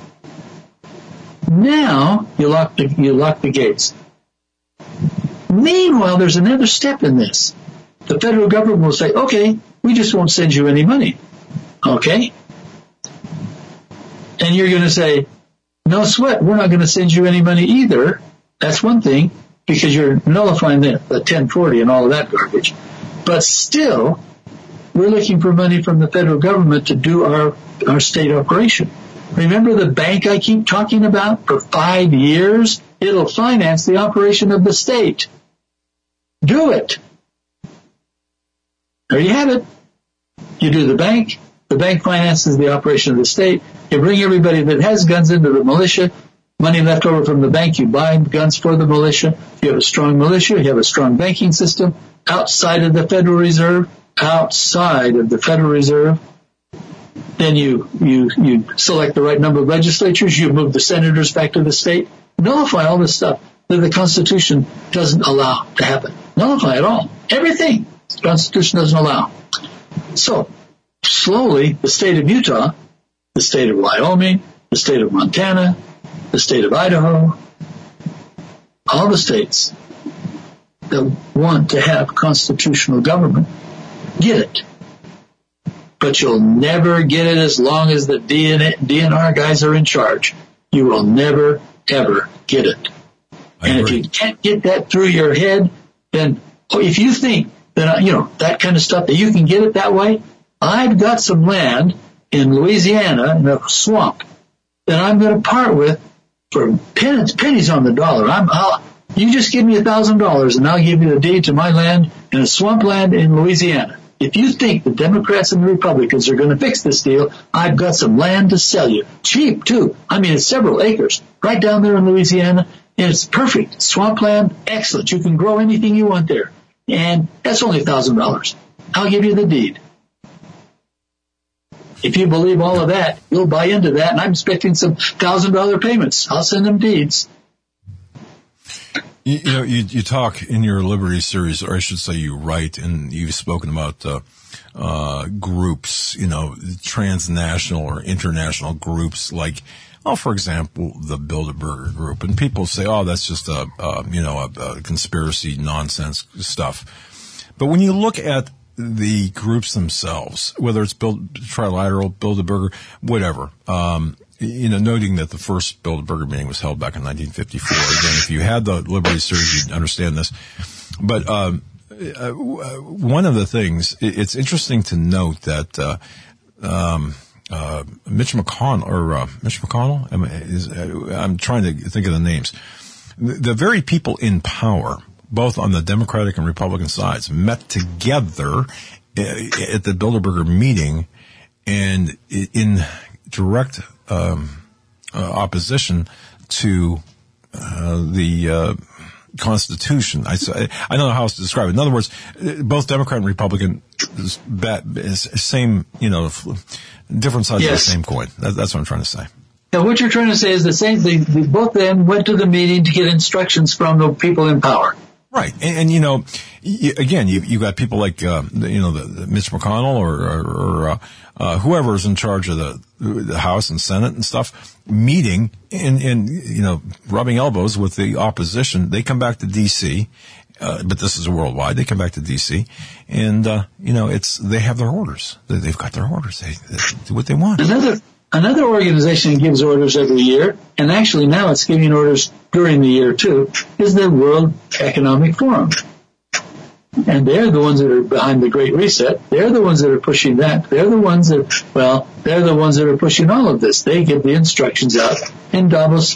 [SPEAKER 8] Now you lock the gates. Meanwhile, there's another step in this. The federal government will say, okay, we just won't send you any money. Okay? And you're going to say, no sweat, we're not going to send you any money either. That's one thing, because you're nullifying the 1040 and all of that garbage. But still, we're looking for money from the federal government to do our state operation. Remember the bank I keep talking about for 5 years? It'll finance the operation of the state. Do it. There you have it. You do the bank finances the operation of the state. You bring everybody that has guns into the militia. Money left over from the bank, you buy guns for the militia. If you have a strong militia, you have a strong banking system outside of the Federal Reserve. Then you select the right number of legislatures. You move the senators back to the state. Nullify all this stuff that the Constitution doesn't allow to happen. Nullify it all. Everything the Constitution doesn't allow. So, slowly, the state of Utah the state of Wyoming, the state of Montana, the state of Idaho, all the states that want to have constitutional government get it. But you'll never get it as long as the DNR guys are in charge. You will never, ever get it. And if you can't get that through your head, then if you think that, that kind of stuff, that you can get it that way, I've got some land in Louisiana in a swamp that I'm going to part with for pennies on the dollar. You just give me $1,000 and I'll give you the deed to my land in a swamp land in Louisiana. If you think the Democrats and the Republicans are going to fix this deal, I've got some land to sell you. Cheap, too. I mean, it's several acres right down there in Louisiana. And it's perfect. Swampland, excellent. You can grow anything you want there. And that's only $1,000. I'll give you the deed. If you believe all of that, you'll buy into that. And I'm expecting some $1,000 payments. I'll send them deeds.
[SPEAKER 2] You talk in your Liberty series, or I should say you write, and you've spoken about groups, transnational or international groups like, for example, the Bilderberger Group. And people say, that's just a conspiracy nonsense stuff. But when you look at the groups themselves, whether it's Trilateral, Bilderberger, whatever, noting that the first Bilderberger meeting was held back in 1954. Again, if you had the Liberty series, you'd understand this. But one of the things, it's interesting to note that Mitch McConnell, I'm trying to think of the names. The very people in power, both on the Democratic and Republican sides, met together at the Bilderberger meeting and in direct opposition to the Constitution. I don't know how else to describe it. In other words, both Democrat and Republican, same, different sides of the same coin. That's what I'm trying to say.
[SPEAKER 8] Now, what you're trying to say is the same thing. Both of them went to the meeting to get instructions from the people in power.
[SPEAKER 2] Right. And again, you've got people like, the Mitch McConnell or whoever is in charge of the House and Senate and stuff, meeting and rubbing elbows with the opposition. They come back to D.C., but this is worldwide. They come back to D.C. and, they have their orders. They've got their orders. They do what they want.
[SPEAKER 8] Another organization that gives orders every year, and actually now it's giving orders during the year too, is the World Economic Forum. And they're the ones that are behind the Great Reset. They're the ones that are pushing that. They're the ones that are pushing all of this. They give the instructions out in Davos,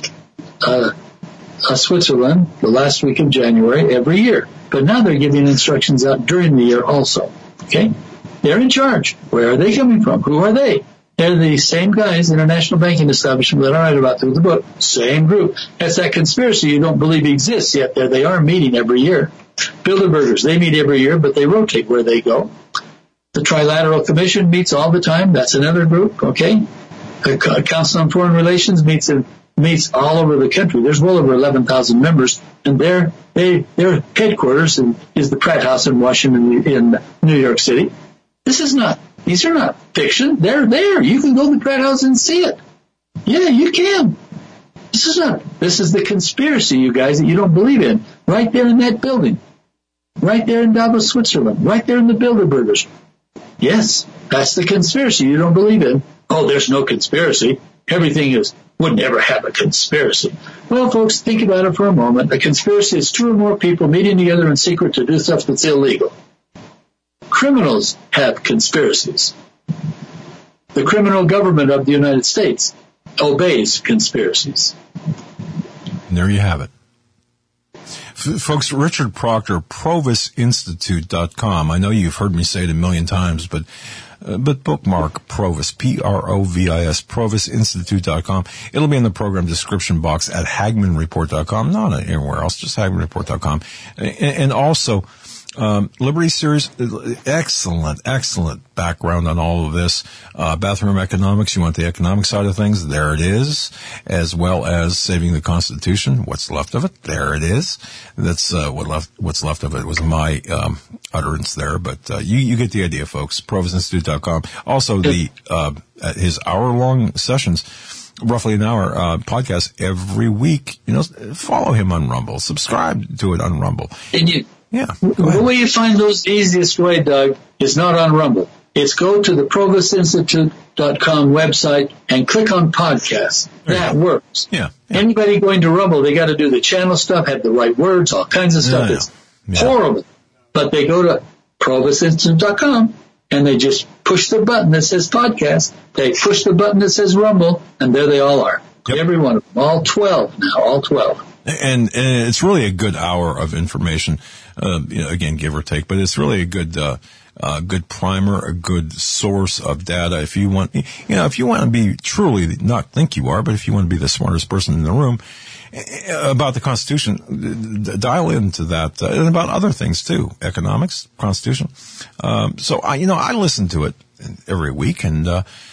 [SPEAKER 8] Switzerland, the last week of January every year. But now they're giving instructions out during the year also. Okay? They're in charge. Where are they coming from? Who are they? They're the same guys, International Banking Establishment, that I write about through the book. Same group. That's that conspiracy you don't believe exists yet. There they are meeting every year. Bilderbergers, they meet every year, but they rotate where they go. The Trilateral Commission meets all the time. That's another group, okay? The Council on Foreign Relations meets all over the country. There's well over 11,000 members, and their headquarters is the Pratt House in Washington, in New York City. These are not fiction. They're there. You can go to the Pratt House and see it. Yeah, you can. This is the conspiracy, you guys, that you don't believe in. Right there in that building. Right there in Davos, Switzerland. Right there in the Bilderbergers. Yes, that's the conspiracy you don't believe in. Oh, there's no conspiracy. Everything would never have a conspiracy. Well, folks, think about it for a moment. A conspiracy is two or more people meeting together in secret to do stuff that's illegal. Criminals have conspiracies. The criminal government of the United States obeys conspiracies.
[SPEAKER 2] And there you have it. Folks, Richard Proctor, ProvisInstitute.com. I know you've heard me say it a million times, but bookmark Provis, Provis, ProvisInstitute.com. It'll be in the program description box at HagmannReport.com, not anywhere else, just HagmannReport.com. And also, Liberty Series, excellent background on all of this. Bathroom economics, you want the economic side of things, there it is. As well as saving the Constitution, what's left of it, there it is. That's what's left of it was my utterance there, but you get the idea, folks. ProvisInstitute.com. Also, his hour-long sessions, roughly an hour podcast every week. Follow him on Rumble. Subscribe to it on Rumble. Yeah.
[SPEAKER 8] The way you find those, the easiest way, Doug, is not on Rumble. It's go to the ProvisInstitute.com website and click on podcasts. That works.
[SPEAKER 2] Yeah.
[SPEAKER 8] Anybody going to Rumble, they got to do the channel stuff, have the right words, all kinds of stuff. It's horrible. But they go to ProvisInstitute.com and they just push the button that says podcast. They push the button that says Rumble, and there they all are. Yep. Every one of them. All 12 now. All 12.
[SPEAKER 2] And it's really a good hour of information, again, give or take, but it's really a good primer, a good source of data. If you want to be truly, not think you are, but if you want to be the smartest person in the room about the Constitution, dial into that, and about other things too, economics, Constitution. So I listen to it every week, and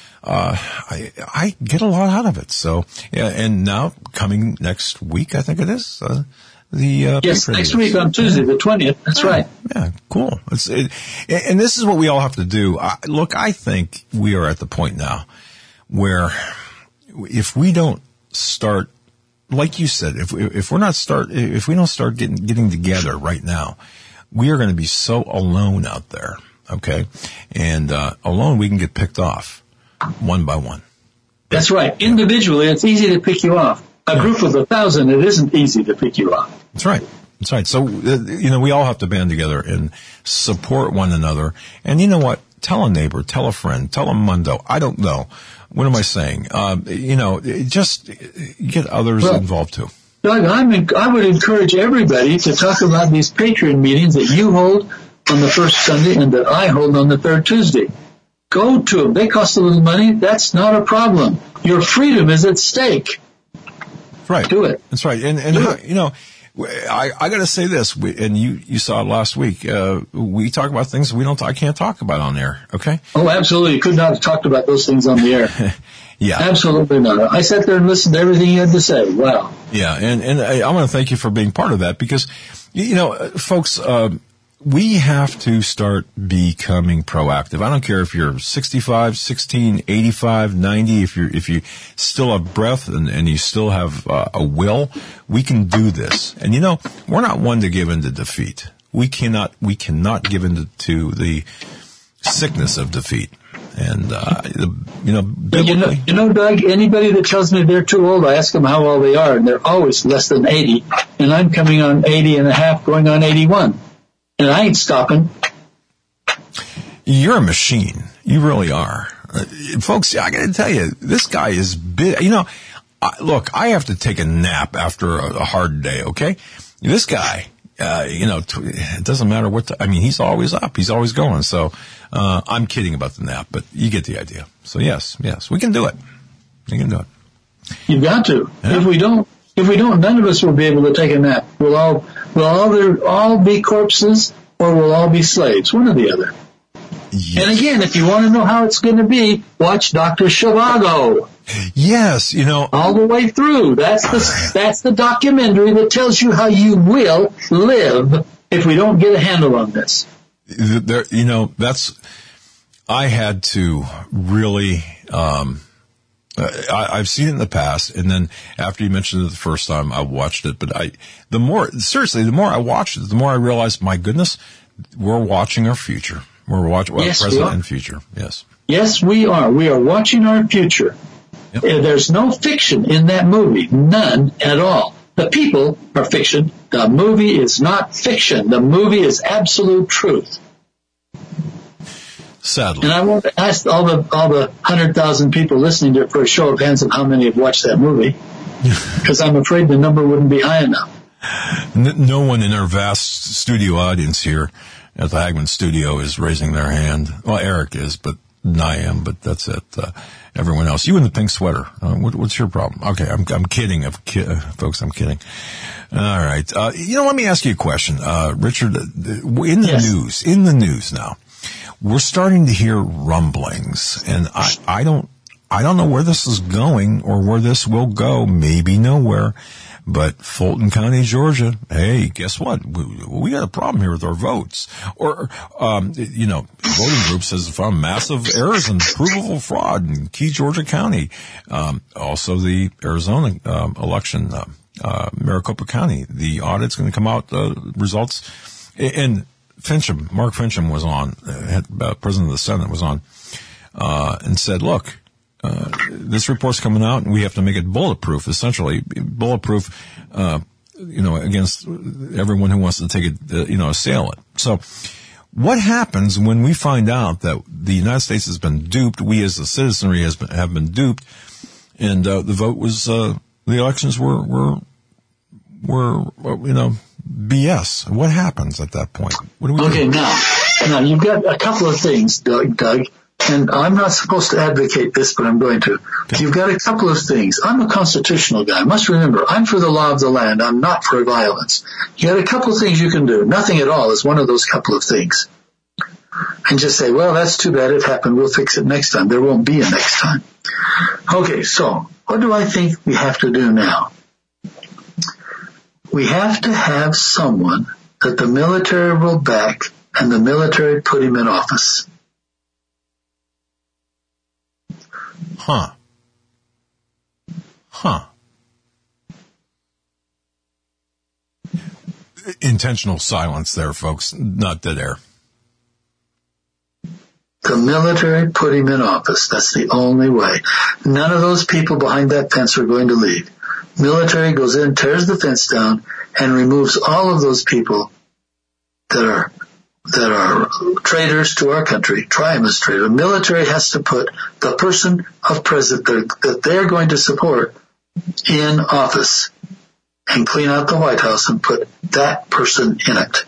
[SPEAKER 2] I get a lot out of it. So, yeah, and now coming next week, I think it is,
[SPEAKER 8] yes, next week on Tuesday, the 20th. That's right.
[SPEAKER 2] Yeah, cool. And this is what we all have to do. I think we are at the point now where if we don't start, like you said, if we don't start getting together right now, we are going to be so alone out there. Okay. And, alone we can get picked off. One by one.
[SPEAKER 8] That's right. Individually, it's easy to pick you off. A group of 1,000, it isn't easy to pick you off.
[SPEAKER 2] That's right. That's right. So, we all have to band together and support one another. And you know what? Tell a neighbor, tell a friend, tell a mundo. I don't know. What am I saying? Just get others involved too.
[SPEAKER 8] Doug, I would encourage everybody to talk about these Patreon meetings that you hold on the first Sunday and that I hold on the third Tuesday. Go to them. They cost a little money. That's not a problem. Your freedom is at stake.
[SPEAKER 2] Right.
[SPEAKER 8] Do it.
[SPEAKER 2] That's right. And I got to say this, and you saw it last week. We talk about things I can't talk about on air. Okay.
[SPEAKER 8] Oh, absolutely. You could not have talked about those things on the air.
[SPEAKER 2] Yeah.
[SPEAKER 8] Absolutely not. I sat there and listened to everything you had to say. Wow.
[SPEAKER 2] Yeah. And I want to thank you for being part of that because, folks, we have to start becoming proactive. I don't care if you're 65, 16, 85, 90, if you still have breath and you still have a will, we can do this. And we're not one to give in to defeat. We cannot give in to the sickness of defeat. And, biblically.
[SPEAKER 8] Doug, anybody that tells me they're too old, I ask them how old they are, and they're always less than 80. And I'm coming on 80 and a half, going on 81. And I ain't stopping.
[SPEAKER 2] You're a machine. You really are. Folks, I got to tell you, this guy is big. Look, I have to take a nap after a hard day, okay? This guy, it doesn't matter he's always up. He's always going. So, I'm kidding about the nap, but you get the idea. So yes, we can do it. We can do it.
[SPEAKER 8] You've got to. Yeah. If we don't, none of us will be able to take a nap. We'll all be corpses, or we'll all be slaves. One or the other. Yes. And again, if you want to know how it's going to be, watch Dr. Zhivago.
[SPEAKER 2] Yes,
[SPEAKER 8] all the way through. That's the documentary that tells you how you will live if we don't get a handle on this.
[SPEAKER 2] I had to really. I've seen it in the past, and then after you mentioned it the first time, I watched it. But the more I watched it, the more I realized, my goodness, we're watching our future. We're watching present and future. Yes.
[SPEAKER 8] Yes, we are. We are watching our future. Yep. There's no fiction in that movie. None at all. The people are fiction. The movie is not fiction. The movie is absolute truth.
[SPEAKER 2] Sadly.
[SPEAKER 8] And I want to ask all the 100,000 people listening to it for a show of hands of how many have watched that movie. Because I'm afraid the number wouldn't be high enough.
[SPEAKER 2] No one in our vast studio audience here at the Hagmann Studio is raising their hand. Well, Eric is, but I am, but that's it. everyone else. You in the pink sweater. What's your problem? Okay, I'm kidding, folks. I'm kidding. All right. Let me ask you a question, Richard. In the news now, we're starting to hear rumblings, and I don't know where this is going or where this will go. Maybe nowhere. But Fulton County, Georgia, hey, guess what? We got a problem here with our votes. Or, voting group says found massive errors and provable fraud in key Georgia County. Also the Arizona, election, Maricopa County. The audit's going to come out, results. And Mark Fincham was on, President of the Senate was on, and said, look, this report's coming out and we have to make it bulletproof, essentially bulletproof, against everyone who wants to take it, assail it. So what happens when we find out that the United States has been duped? We as the citizenry have been duped, and, the vote was, the elections were BS. What happens at that point? What do we do?
[SPEAKER 8] Okay, now you've got a couple of things, Doug. And I'm not supposed to advocate this, but I'm going to. You've got a couple of things. I'm a constitutional guy. Must remember, I'm for the law of the land. I'm not for violence. You got a couple of things you can do. Nothing at all is one of those couple of things. And just say, well, that's too bad it happened. We'll fix it next time. There won't be a next time. Okay, so what do I think we have to do now? We have to have someone that the military will back and the military put him in office.
[SPEAKER 2] Huh. Intentional silence there, folks. Not dead air.
[SPEAKER 8] The military put him in office. That's the only way. None of those people behind that fence are going to leave. Military goes in, tears the fence down, and removes all of those people that are traitors to our country. Try him as traitor. Military has to put the person of president that they're going to support in office and clean out the White House and put that person in it.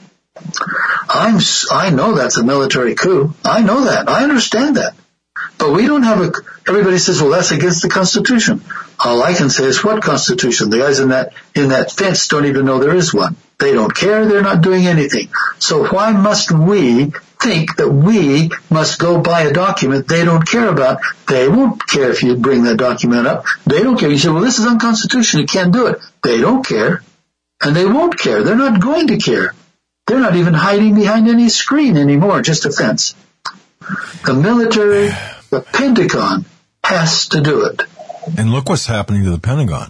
[SPEAKER 8] I know that's a military coup. I know that. I understand that. But we don't have everybody says, well, that's against the Constitution. All I can say is, what Constitution? The guys in that fence don't even know there is one. They don't care. They're not doing anything. So why must we think that we must go buy a document they don't care about? They won't care if you bring that document up. They don't care. You say, well, this is unconstitutional. You can't do it. They don't care. And they won't care. They're not going to care. They're not even hiding behind any screen anymore, just a fence. The military, the Pentagon, has to do it.
[SPEAKER 2] And look what's happening to the Pentagon.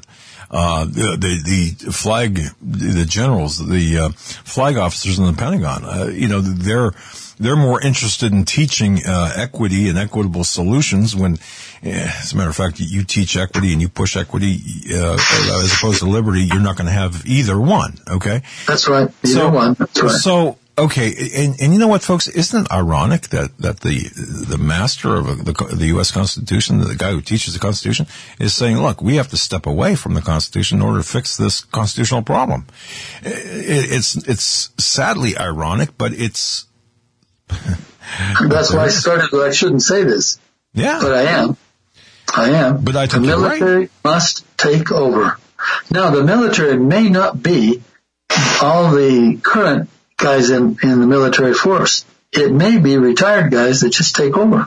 [SPEAKER 2] The generals, the flag officers in the Pentagon, they're more interested in teaching equity and equitable solutions when, as a matter of fact, you teach equity and you push equity as opposed to liberty. You're not going to have either one. Okay,
[SPEAKER 8] that's right. Either one. That's right.
[SPEAKER 2] So. Okay, and you know what, folks? Isn't it ironic that the master of the U.S. Constitution, the guy who teaches the Constitution, is saying, look, we have to step away from the Constitution in order to fix this constitutional problem? It's sadly ironic, but it's...
[SPEAKER 8] That's why I started, I shouldn't say this.
[SPEAKER 2] Yeah.
[SPEAKER 8] But I am.
[SPEAKER 2] But I
[SPEAKER 8] think
[SPEAKER 2] the
[SPEAKER 8] military
[SPEAKER 2] right.
[SPEAKER 8] must take over. Now, the military may not be all the current guys in the military force. It may be retired guys that just take over.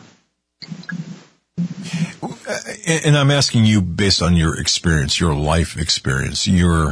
[SPEAKER 2] And I'm asking you based on your experience, your life experience, your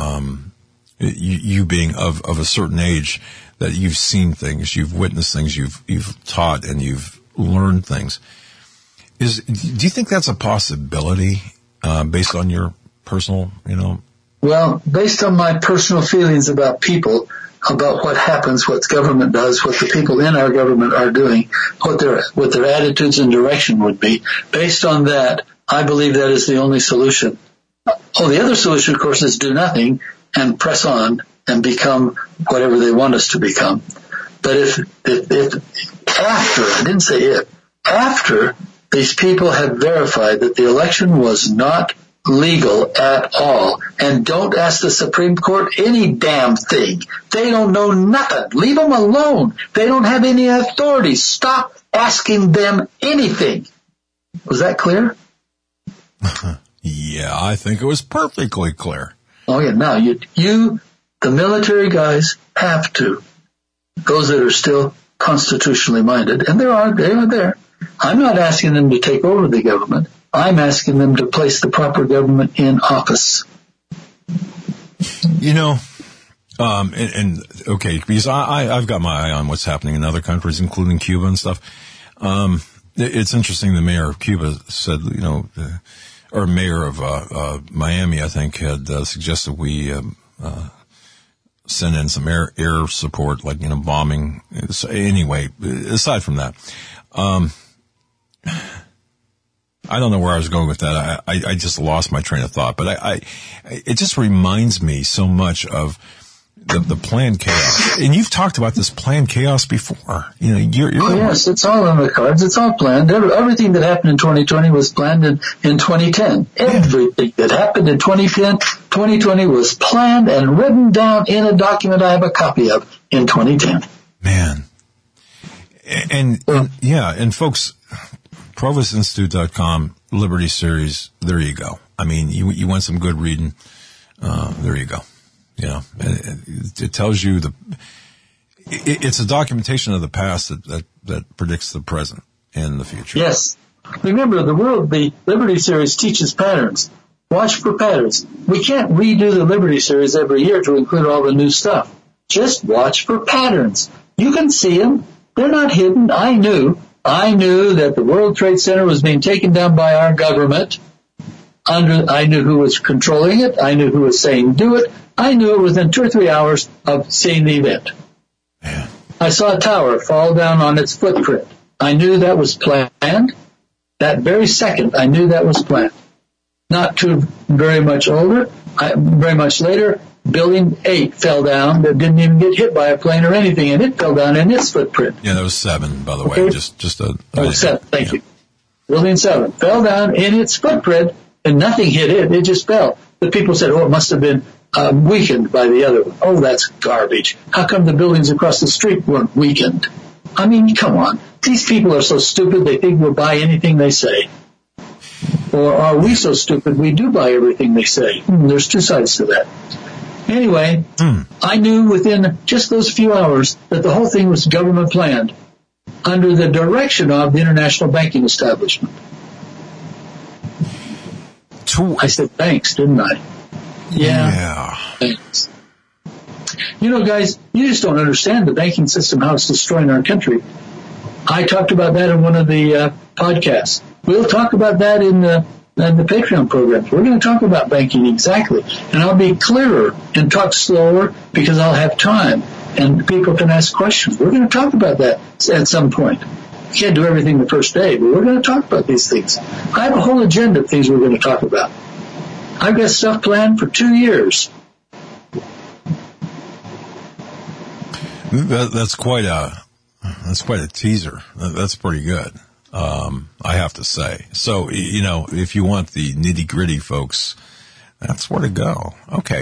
[SPEAKER 2] you being of a certain age, that you've seen things, you've witnessed things, you've taught and you've learned things. Do you think that's a possibility based on your personal,
[SPEAKER 8] Well, based on my personal feelings about people, about what happens, what government does, what the people in our government are doing, what their attitudes and direction would be. Based on that, I believe that is the only solution. Oh, the other solution, of course, is do nothing and press on and become whatever they want us to become. But if after, I didn't say if, after these people have verified that the election was not legal at all, and don't ask the Supreme Court any damn thing. They don't know nothing. Leave them alone. They don't have any authority. Stop asking them anything. Was that clear?
[SPEAKER 2] Yeah, I think it was perfectly clear.
[SPEAKER 8] Oh yeah, now you, the military guys have to, those that are still constitutionally minded, and they are there. I'm not asking them to take over the government. I'm asking them to place the proper government in office.
[SPEAKER 2] You know, okay, because I've got my eye on what's happening in other countries, including Cuba and stuff. It's interesting. The mayor of Cuba said, you know, or mayor of Miami, I think, had suggested we send in some air support, like, you know, bombing. So anyway, aside from that, I don't know where I was going with that. I just lost my train of thought, but it just reminds me so much of the planned chaos. And you've talked about this planned chaos before. You know,
[SPEAKER 8] yes, it's all on the cards. It's all planned. Everything that happened in 2020 was planned in 2010. Everything that happened in 2020 was planned and written down in a document I have a copy of in 2010.
[SPEAKER 2] Man. And folks, ProvostInstitute.com, Liberty Series, there you go. I mean, you want some good reading, there you go. You know, it tells you it's a documentation of the past that predicts the present and the future.
[SPEAKER 8] Yes. Remember, the Liberty Series teaches patterns. Watch for patterns. We can't redo the Liberty Series every year to include all the new stuff. Just watch for patterns. You can see them. They're not hidden. I knew that the World Trade Center was being taken down by our government. I knew who was controlling it. I knew who was saying do it. I knew it within 2 or 3 hours of seeing the event.
[SPEAKER 2] Yeah.
[SPEAKER 8] I saw a tower fall down on its footprint. I knew that was planned. That very second, I knew that was planned. Not too very much later, Building 8 fell down. That didn't even get hit by a plane or anything, and it fell down in its footprint.
[SPEAKER 2] Yeah, that was 7, by the way.
[SPEAKER 8] Okay.
[SPEAKER 2] Just
[SPEAKER 8] 7. Thank you. Building 7 fell down in its footprint, and nothing hit it. It just fell. The people said, it must have been weakened by the other one. Oh, that's garbage. How come the buildings across the street weren't weakened? I mean, come on. These people are so stupid they think we'll buy anything they say. Or are we so stupid we do buy everything they say? There's two sides to that. Anyway, I knew within just those few hours that the whole thing was government planned under the direction of the international banking establishment. I said thanks, didn't I? Yeah. Thanks. You know, guys, you just don't understand the banking system, how it's destroying our country. I talked about that in one of the podcasts. We'll talk about that in the Patreon programs. We're going to talk about banking exactly. And I'll be clearer and talk slower because I'll have time and people can ask questions. We're going to talk about that at some point. We can't do everything the first day, but we're going to talk about these things. I have a whole agenda of things we're going to talk about. I've got stuff planned for 2 years.
[SPEAKER 2] That's quite a teaser. That's pretty good. I have to say. So, you know, if you want the nitty gritty, folks, that's where to go. Okay.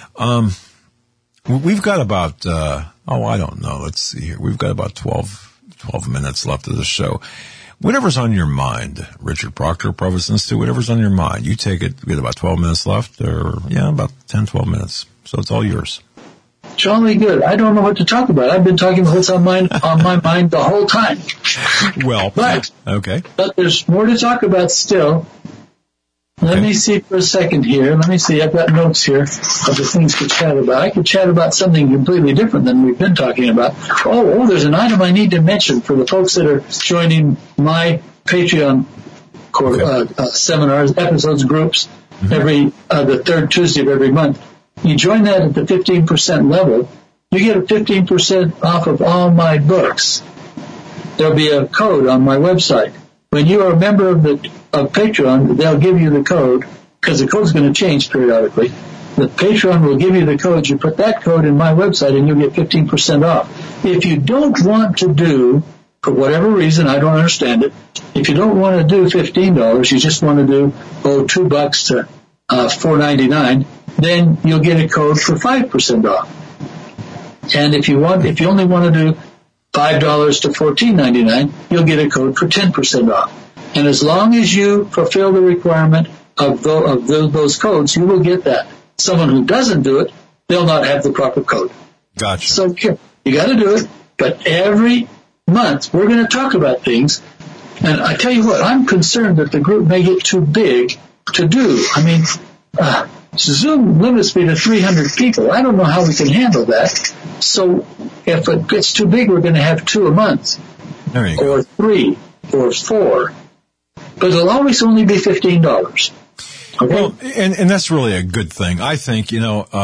[SPEAKER 2] We've got about, I don't know. Let's see here. We've got about 12 minutes left of the show. Whatever's on your mind, Richard Proctor, Provost Institute, whatever's on your mind, you take it. We got about 12 minutes left, or about 10, 12 minutes. So it's all yours.
[SPEAKER 8] Jolly good. I don't know what to talk about. I've been talking about what's on my mind the whole time.
[SPEAKER 2] Well,
[SPEAKER 8] but there's more to talk about still. Let me see for a second here. Let me see. I've got notes here of the things to chat about. I could chat about something completely different than we've been talking about. Oh, there's an item I need to mention for the folks that are joining my Patreon seminars, episodes, groups, every the third Tuesday of every month. You join that at the 15% level, you get a 15% off of all my books. There'll be a code on my website. When you are a member of Patreon, they'll give you the code, because the code's going to change periodically. The Patreon will give you the code. You put that code in my website and you'll get 15% off. If you don't want to do, for whatever reason, I don't understand it, if you don't want to do $15, you just want to do $2 to $4.99, then you'll get a code for 5% off. And if you only want to do $5 to $14.99, you'll get a code for 10% off. And as long as you fulfill the requirement of those codes, you will get that. Someone who doesn't do it, they'll not have the proper code.
[SPEAKER 2] Gotcha.
[SPEAKER 8] So you got to do it, but every month we're going to talk about things. And I tell you what, I'm concerned that the group may get too big to do. I mean, Zoom limits me to 300 people. I don't know how we can handle that. So if it gets too big, we're going to have 2 a month.
[SPEAKER 2] There you
[SPEAKER 8] or
[SPEAKER 2] go.
[SPEAKER 8] 3 or 4. But it'll always only be $15. Okay?
[SPEAKER 2] Well, and that's really a good thing. I think,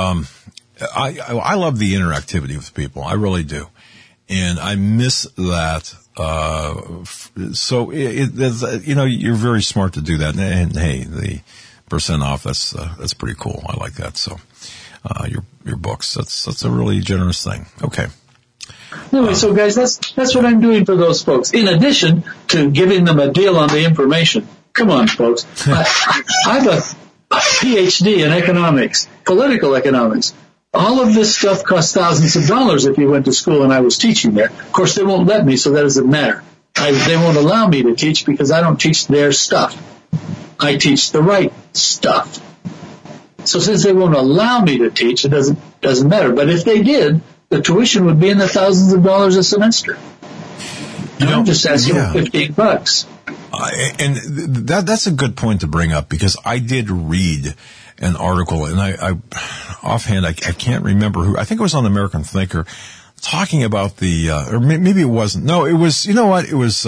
[SPEAKER 2] I love the interactivity with people. I really do. And I miss that. So you're very smart to do that. And hey, the % off, that's pretty cool. I like that. So, your books, that's a really generous thing. Okay.
[SPEAKER 8] Anyway, so guys, that's what I'm doing for those folks. In addition to giving them a deal on the information. Come on, folks. I have a PhD in economics, political economics. All of this stuff costs thousands of dollars if you went to school and I was teaching there. Of course, they won't let me, so that doesn't matter. They won't allow me to teach because I don't teach their stuff. I teach the right stuff. So since they won't allow me to teach, it doesn't matter. But if they did, the tuition would be in the thousands of dollars a semester. And I'm just asking for $15.
[SPEAKER 2] And that's a good point to bring up because I did read an article, and I offhand I can't remember who. I think it was on American Thinker, talking about or maybe it wasn't. No, it was. You know what? It was.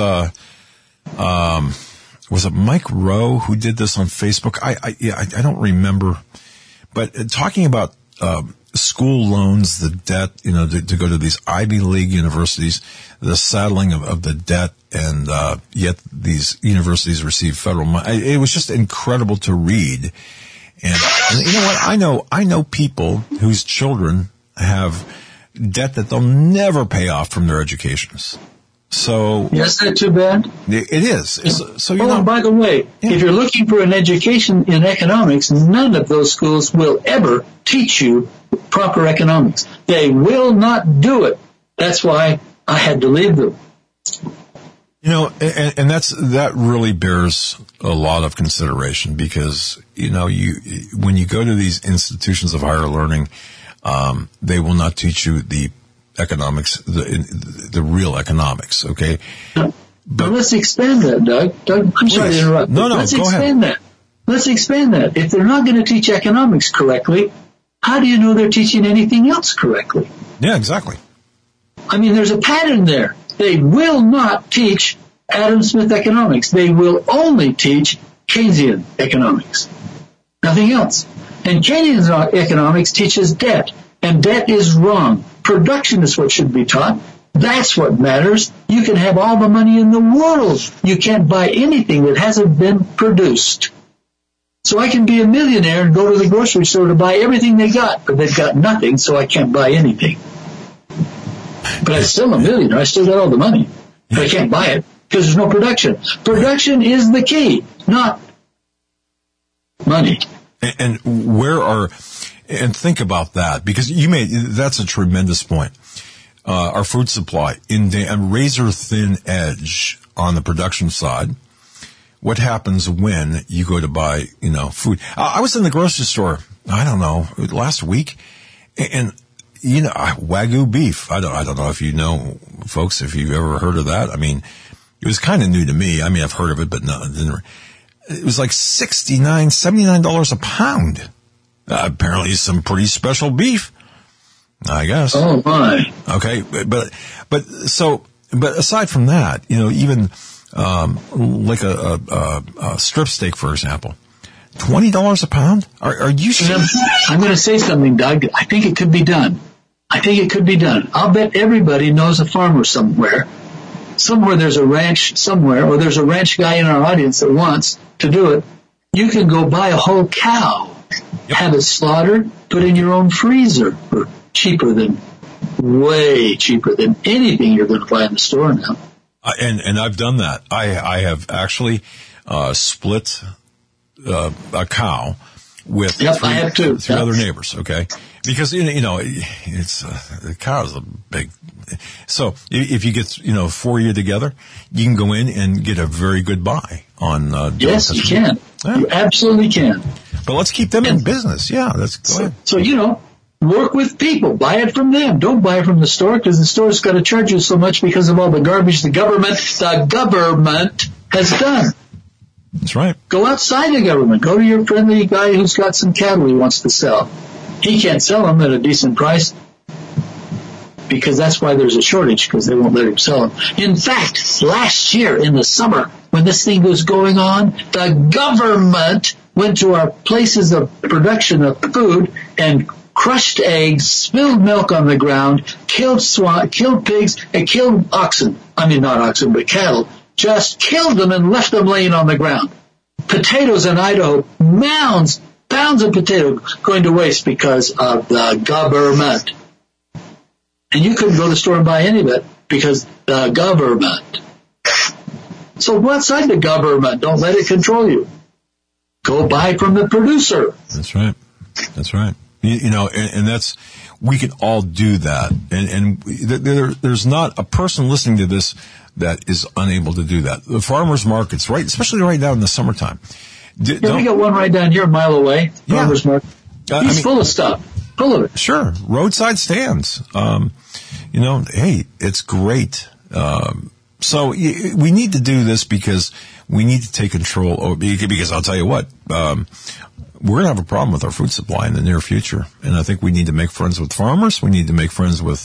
[SPEAKER 2] Was it Mike Rowe who did this on Facebook? I don't remember, but talking about school loans, the debt, to go to these Ivy League universities, the saddling of the debt, and yet these universities receive federal money. It was just incredible to read. And you know what? I know people whose children have debt that they'll never pay off from their educations. So
[SPEAKER 8] yes, that's too bad.
[SPEAKER 2] It is. So
[SPEAKER 8] by the way, if you're looking for an education in economics, none of those schools will ever teach you proper economics. They will not do it. That's why I had to leave them.
[SPEAKER 2] And that really bears a lot of consideration because, when you go to these institutions of higher learning, they will not teach you the economics, the real economics, okay?
[SPEAKER 8] But let's expand that, Doug. Doug, I'm sorry to interrupt.
[SPEAKER 2] No,
[SPEAKER 8] let's
[SPEAKER 2] go
[SPEAKER 8] expand
[SPEAKER 2] ahead.
[SPEAKER 8] that. Let's expand that. If they're not going to teach economics correctly, how do you know they're teaching anything else correctly?
[SPEAKER 2] Yeah, exactly.
[SPEAKER 8] I mean, there's a pattern there. They will not teach Adam Smith economics. They will only teach Keynesian economics. Nothing else. And Keynesian economics teaches debt. And debt is wrong. Production is what should be taught. That's what matters. You can have all the money in the world. You can't buy anything that hasn't been produced. So I can be a millionaire and go to the grocery store to buy everything they got, but they've got nothing, so I can't buy anything. But I'm still a millionaire. I still got all the money. But I can't buy it because there's no production. Production is the key, not money.
[SPEAKER 2] And think about that because that's a tremendous point. Our food supply and razor thin edge on the production side. What happens when you go to buy, food? I was in the grocery store, I don't know, last week, and Wagyu beef. I don't know if you know, folks, if you've ever heard of that. I mean, it was kind of new to me. I mean, I've heard of it, but no, it was like $79 a pound. Apparently some pretty special beef, I guess.
[SPEAKER 8] Oh my.
[SPEAKER 2] Okay. But aside from that, even, like a strip steak, for example, $20 a pound? Are you sure?
[SPEAKER 8] I'm going to say something, Doug. I think it could be done. I'll bet everybody knows a farmer somewhere. Somewhere there's a ranch somewhere, or there's a ranch guy in our audience that wants to do it. You can go buy a whole cow, have it slaughtered, put in your own freezer for way cheaper than anything you're going to buy in the store now.
[SPEAKER 2] And I've done that. I have actually split a cow with three other neighbors. Okay, because it's the cow is a big. So if you get 4 of you together, you can go in and get a very good buy on.
[SPEAKER 8] Yes, you can. Yeah. You absolutely can.
[SPEAKER 2] But let's keep them in business. Yeah, go ahead.
[SPEAKER 8] So, work with people. Buy it from them. Don't buy it from the store, because the store's got to charge you so much because of all the garbage the government has done.
[SPEAKER 2] That's right.
[SPEAKER 8] Go outside the government. Go to your friendly guy who's got some cattle he wants to sell. He can't sell them at a decent price, because that's why there's a shortage, because they won't let him sell them. In fact, last year in the summer, when this thing was going on, the government went to our places of production of food and crushed eggs, spilled milk on the ground, killed pigs, and killed oxen. I mean, not oxen, but cattle. Just killed them and left them laying on the ground. Potatoes in Idaho, pounds of potatoes going to waste because of the government. And you couldn't go to the store and buy any of it because the government. So go outside the government. Don't let it control you. Go buy from the producer.
[SPEAKER 2] That's right. That's right. And that's, we can all do that. And there's not a person listening to this that is unable to do that. The farmers markets, right, especially right now in the summertime.
[SPEAKER 8] We got one right down here a mile away. Farmers market. He's full of stuff. Full of it.
[SPEAKER 2] Sure. Roadside stands. Hey, it's great. So we need to do this because we need to take control. Because I'll tell you what, we're going to have a problem with our food supply in the near future. And I think we need to make friends with farmers. We need to make friends with,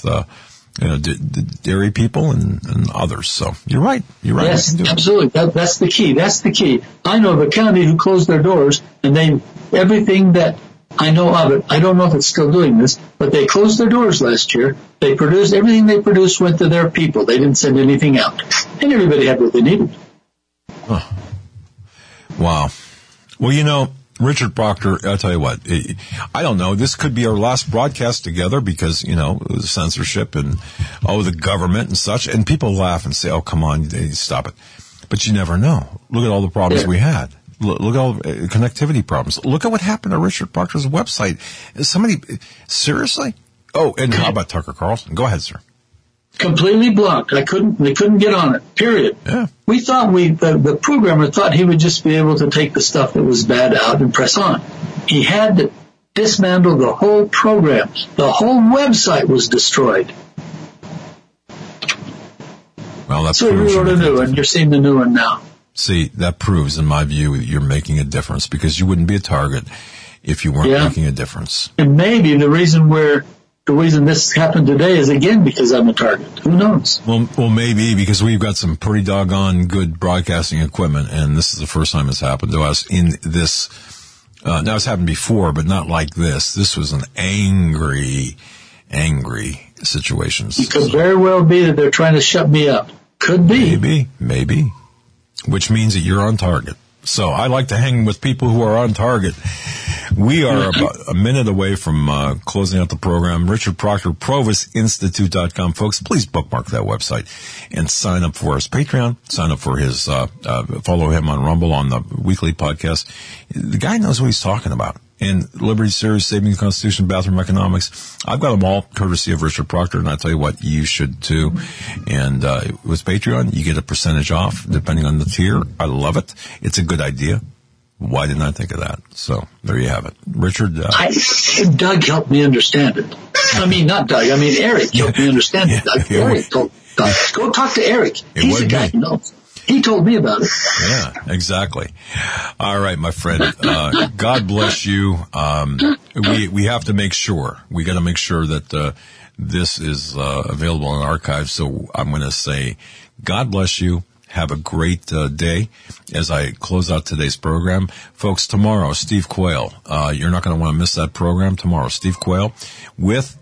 [SPEAKER 2] the dairy people and others. So you're right. You're right.
[SPEAKER 8] Yes, absolutely. That's the key. That's the key. I know of a county who closed their doors, and everything that I know of it, I don't know if it's still doing this, but they closed their doors last year. Everything they produced went to their people. They didn't send anything out. And everybody had what they needed.
[SPEAKER 2] Huh. Wow. Well, Richard Proctor, I'll tell you what, I don't know. This could be our last broadcast together because, censorship and, the government and such. And people laugh and say, oh, come on, stop it. But you never know. Look at all the problems we had. Look at all the connectivity problems. Look at what happened to Richard Proctor's website. Seriously? Oh, and how about Tucker Carlson? Go ahead, sir.
[SPEAKER 8] Completely blocked. They couldn't get on it, period.
[SPEAKER 2] Yeah.
[SPEAKER 8] We thought the programmer thought he would just be able to take the stuff that was bad out and press on. He had to dismantle the whole program. The whole website was destroyed.
[SPEAKER 2] Well, that's
[SPEAKER 8] so we wrote a new one. You're seeing the new one now.
[SPEAKER 2] See, that proves, in my view, you're making a difference because you wouldn't be a target if you weren't making a difference.
[SPEAKER 8] And maybe the reason this happened today is, again, because I'm a target. Who knows?
[SPEAKER 2] Well, maybe because we've got some pretty doggone good broadcasting equipment, and this is the first time it's happened to us in this. Now, it's happened before, but not like this. This was an angry situation.
[SPEAKER 8] It could very well be that they're trying to shut me up. Could be.
[SPEAKER 2] Maybe. Which means that you're on target. So I like to hang with people who are on target. We are about a minute away from closing out the program. Richard Proctor, ProvostInstitute.com. Folks, please bookmark that website and sign up for his Patreon. Sign up for his, follow him on Rumble on the weekly podcast. The guy knows what he's talking about. And Liberty Series, Saving the Constitution, Bathroom Economics. I've got them all courtesy of Richard Proctor, and I tell you what, you should too. And with Patreon, you get a percentage off depending on the tier. I love it. It's a good idea. Why didn't I think of that? So there you have it. Richard.
[SPEAKER 8] Doug helped me understand it. I mean, not Doug. I mean, Eric helped me understand it. Eric told Doug, go talk to Eric. He's the guy who knows. He told me about it.
[SPEAKER 2] Yeah, exactly. All right, my friend. God bless you. We have to make sure. We got to make sure that this is available in archives. So I'm going to say, God bless you. Have a great day as I close out today's program. Folks, tomorrow, Steve Quayle. You're not going to want to miss that program tomorrow. Steve Quayle with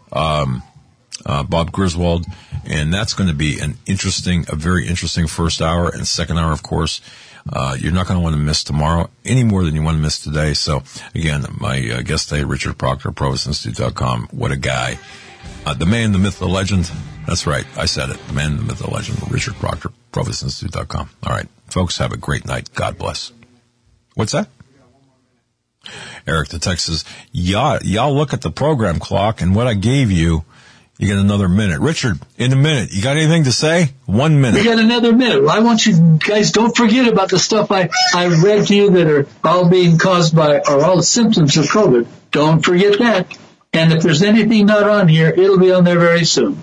[SPEAKER 2] Bob Griswold, and that's going to be a very interesting first hour and second hour, of course. You're not going to want to miss tomorrow any more than you want to miss today. So, again, my guest today, Richard Proctor, ProvostInstitute.com. What a guy. The man, the myth, the legend. That's right. I said it. The man, the myth, the legend. Richard Proctor, ProvostInstitute.com. All right. Folks, have a great night. God bless. What's that? Eric, the text says, y'all look at the program clock, and what I gave you You get another minute. Richard, in a minute, you got anything to say? 1 minute.
[SPEAKER 8] We got another minute. Well, I want you guys, don't forget about the stuff I read to you that are all being caused by, or all the symptoms of COVID. Don't forget that. And if there's anything not on here, it'll be on there very soon.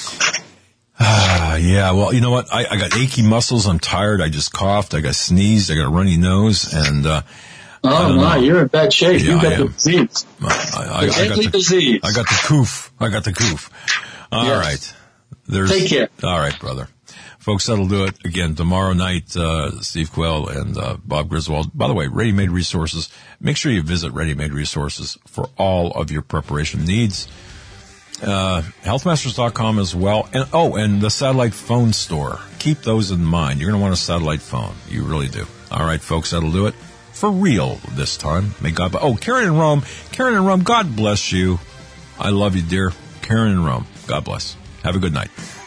[SPEAKER 2] Yeah, well, you know what? I got achy muscles. I'm tired. I just coughed. I got sneezed. I got a runny nose. And,
[SPEAKER 8] oh my, you're in bad shape.
[SPEAKER 2] Yeah,
[SPEAKER 8] you got the disease.
[SPEAKER 2] I got the
[SPEAKER 8] disease.
[SPEAKER 2] I got the coof. All
[SPEAKER 8] Yes.
[SPEAKER 2] right.
[SPEAKER 8] Take care.
[SPEAKER 2] All right, brother. Folks, that'll do it. Again, tomorrow night, Steve Quayle and Bob Griswold. By the way, Ready Made Resources. Make sure you visit Ready Made Resources for all of your preparation needs. Healthmasters.com as well. And the satellite phone store. Keep those in mind. You're going to want a satellite phone. You really do. All right, folks, that'll do it. For real this time. May God bless. Oh, Karen in Rome, God bless you. I love you, dear. Karen in Rome, God bless. Have a good night.